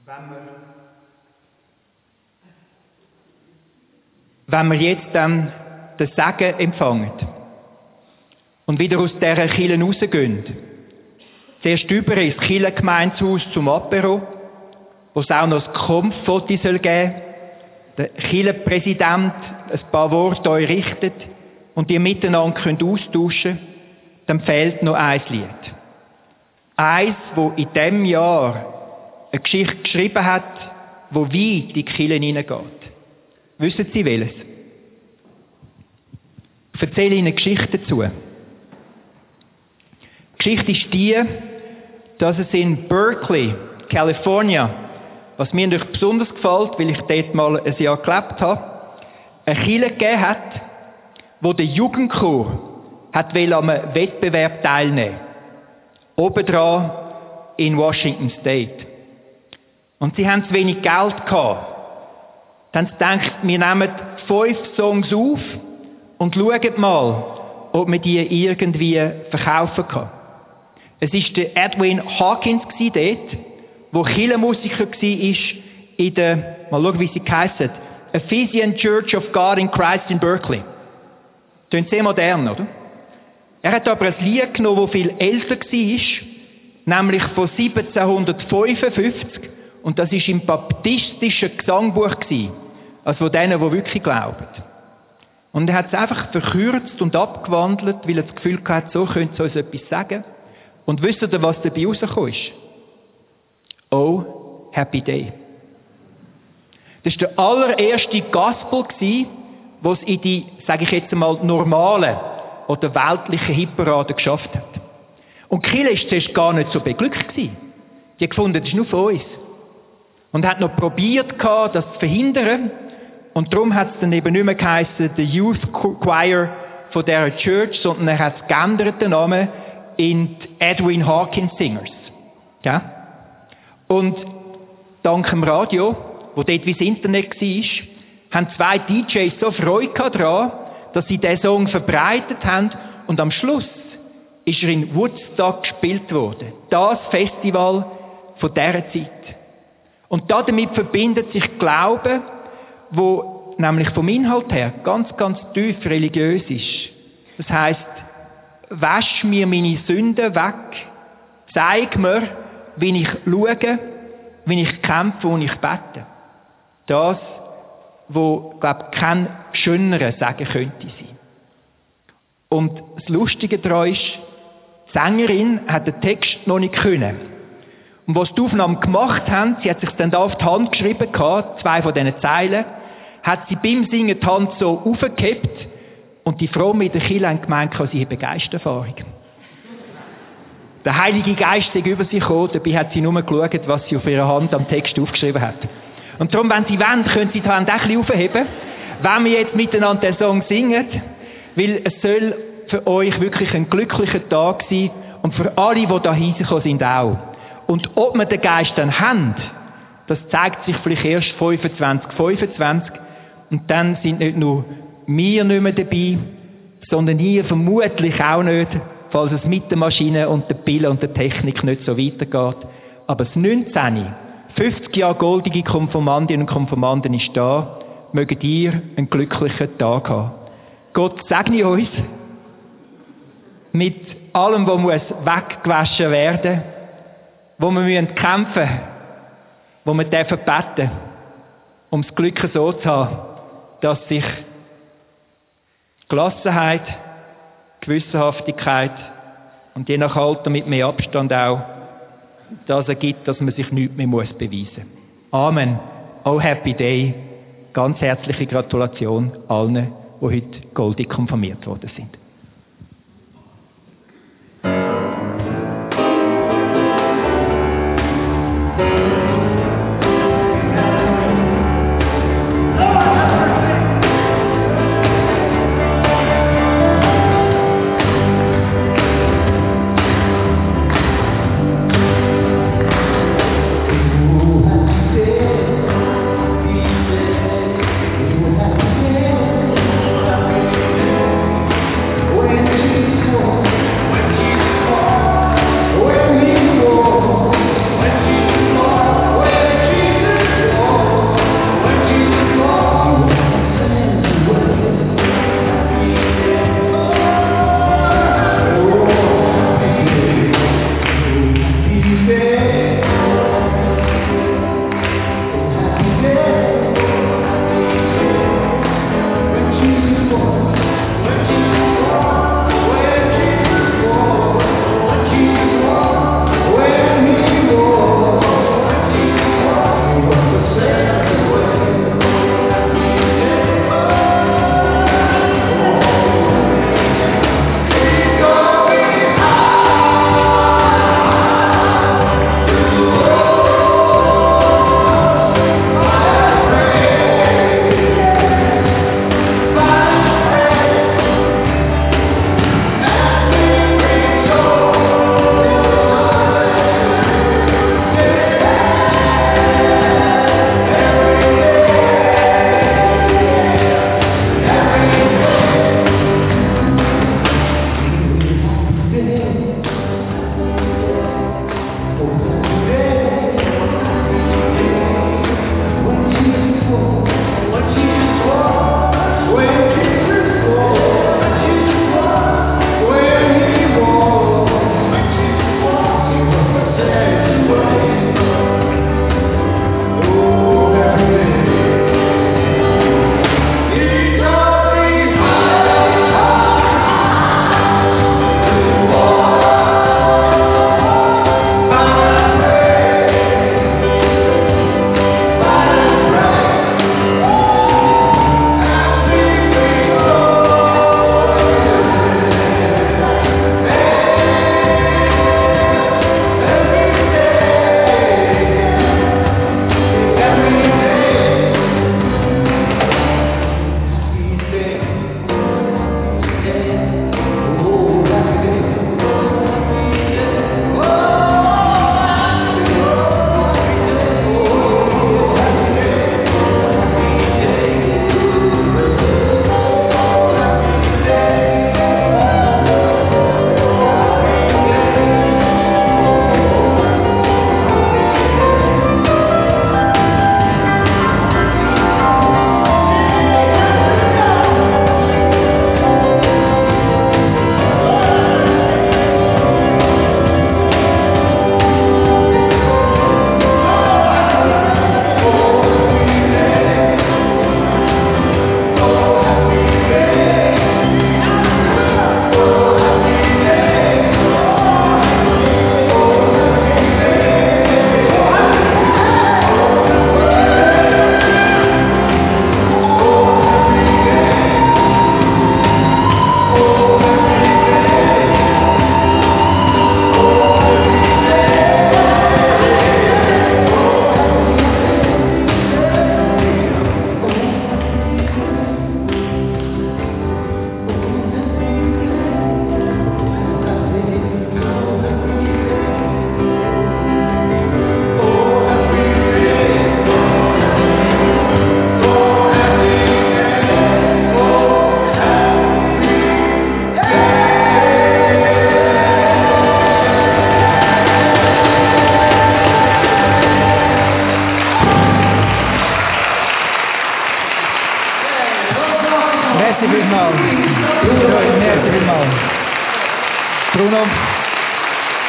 wenn wir jetzt dann den Segen empfangen und wieder aus dieser Kirche rausgehen, zuerst über ins Kirchengemeindehaus zum Apero, wo es auch noch das Kampffoto geben soll, der Kirchenpräsident ein paar Worte euch richtet und ihr miteinander könnt austauschen, dann fehlt noch ein Lied. Eins, wo in diesem Jahr eine Geschichte geschrieben hat, wo weit in die Kirche hineingeht. Wissen Sie welches? Ich erzähle Ihnen eine Geschichte dazu. Die Geschichte ist die, dass es in Berkeley, California, was mir natürlich besonders gefällt, weil ich dort mal ein Jahr gelebt habe, eine Kirche gegeben hat, wo der Jugendchor am Wettbewerb teilnehmen. Obendran in Washington State. Und sie haben zu wenig Geld gehabt. Dann haben sie gedacht, wir nehmen 5 Songs auf und schauen mal, ob man die irgendwie verkaufen kann. Es war der Edwin Hawkins dort, der Kirchenmusiker war in der, mal schauen, wie sie heisst, Ephesian Church of God in Christ in Berkeley. Klingt sehr modern, oder? Er hat aber ein Lied genommen, das viel älter war, nämlich von 1755. Und das war im baptistischen Gesangbuch, also von denen, die wirklich glauben. Und er hat es einfach verkürzt und abgewandelt, weil er das Gefühl hatte, so könnte es uns etwas sagen. Und wisst ihr, was dabei rausgekommen ist? Oh, Happy Day. Das war der allererste Gospel, den es in die, sage ich jetzt einmal, normalen oder weltlichen Hitparade geschafft hat. Und Kirche war zuerst gar nicht so beglückt. Die hat gefunden, das ist nur von uns. Und hat noch probiert, das zu verhindern. Und darum hat es dann eben nicht mehr geheißen, der Youth Choir von dieser Church, sondern er hat es geändert, den Namen, in die Edwin Hawkins Singers. Ja? Und dank dem Radio, wo dort wie das Internet war, haben 2 DJs so Freude daran, dass sie diesen Song verbreitet haben. Und am Schluss ist er in Woodstock gespielt worden. Das Festival von dieser Zeit. Und damit verbindet sich Glaube, wo nämlich vom Inhalt her ganz, ganz tief religiös ist. Das heisst, wasch mir meine Sünden weg, zeig mir, wie ich schaue, wie ich kämpfe und ich bete. Das, wo, glaube ich, kein schönerer sagen könnte sein. Und das Lustige daran ist, die Sängerin hat den Text noch nicht können. Und was die Aufnahmen gemacht haben, sie hat sich dann da auf die Hand geschrieben gehabt, 2 von diesen Zeilen, hat sie beim Singen die Hand so aufgehebt und die Frau mit der Kirche haben gemeint, sie habe Geistererfahrung. Der Heilige Geist ist über sie gekommen, dabei hat sie nur geschaut, was sie auf ihrer Hand am Text aufgeschrieben hat. Und darum, wenn Sie wollen, können Sie die Hand auch ein bisschen aufheben, wenn wir jetzt miteinander den Song singen, weil es soll für euch wirklich ein glücklicher Tag sein und für alle, die da hingekommen sind, auch. Und ob wir den Geist dann haben, das zeigt sich vielleicht erst 25. Und dann sind nicht nur wir nicht mehr dabei, sondern ihr vermutlich auch nicht, falls es mit der Maschine und der Pille und der Technik nicht so weitergeht. Aber das 19, 50 Jahre goldige Konformantinnen und Konformanten ist da. Möget ihr einen glücklichen Tag haben. Gott segne uns mit allem, was muss weggewaschen werden, wo wir kämpfen müssen, wo wir beten dürfen, um das Glück so zu haben, dass sich Gelassenheit, Gewissenhaftigkeit und je nach Alter mit mehr Abstand auch das ergibt, dass man sich nichts mehr beweisen muss. Amen. Oh, Happy Day. Ganz herzliche Gratulation allen, die heute goldig konfirmiert worden sind.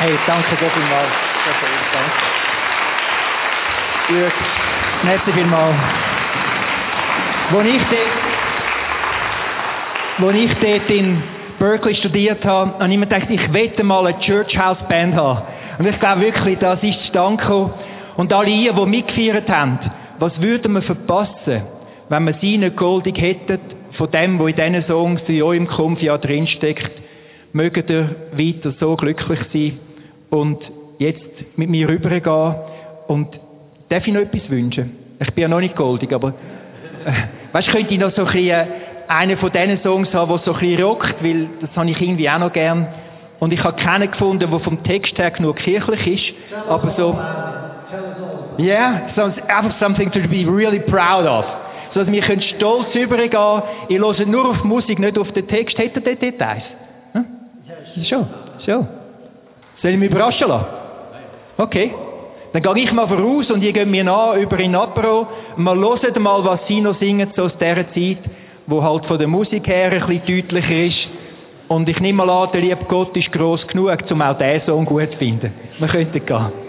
Hey, danke so vielmals. Jürg, merci vielmals. Als ich dort in Berkeley studiert habe, habe ich mir gedacht, ich wette mal eine Church House Band haben. Und ich glaube wirklich, das ist zustande gekommen. Und alle ihr, die mitgefeiert haben, was würden wir verpassen, wenn wir sie nicht goldig hätten, von dem, was in diesen Songs in eurem Kampfjahr drinsteckt, mögt ihr weiter so glücklich sein und jetzt mit mir rübergehen. Und darf ich noch etwas wünschen? Ich bin ja noch nicht goldig, aber weißt, könnte ich noch so ein bisschen einen von diesen Songs haben, der so ein bisschen rockt, weil das habe ich irgendwie auch noch gern. Und ich habe keinen gefunden, der vom Text her genug kirchlich ist, aber so, einfach something to be really proud of. So dass wir stolz übergehen. Ich höre nur auf die Musik, nicht auf den Text. Hätte ihr dort eins? Hm? Schon. Soll ich mich überraschen lassen? Okay. Dann gehe ich mal voraus und ihr geht mir nach über in Apero. Wir hören mal, was sie noch singen, so aus dieser Zeit, wo halt von der Musik her ein bisschen deutlicher ist. Und ich nehme mal an, der liebe Gott ist gross genug, um auch diesen Song gut zu finden. Wir könnten gehen.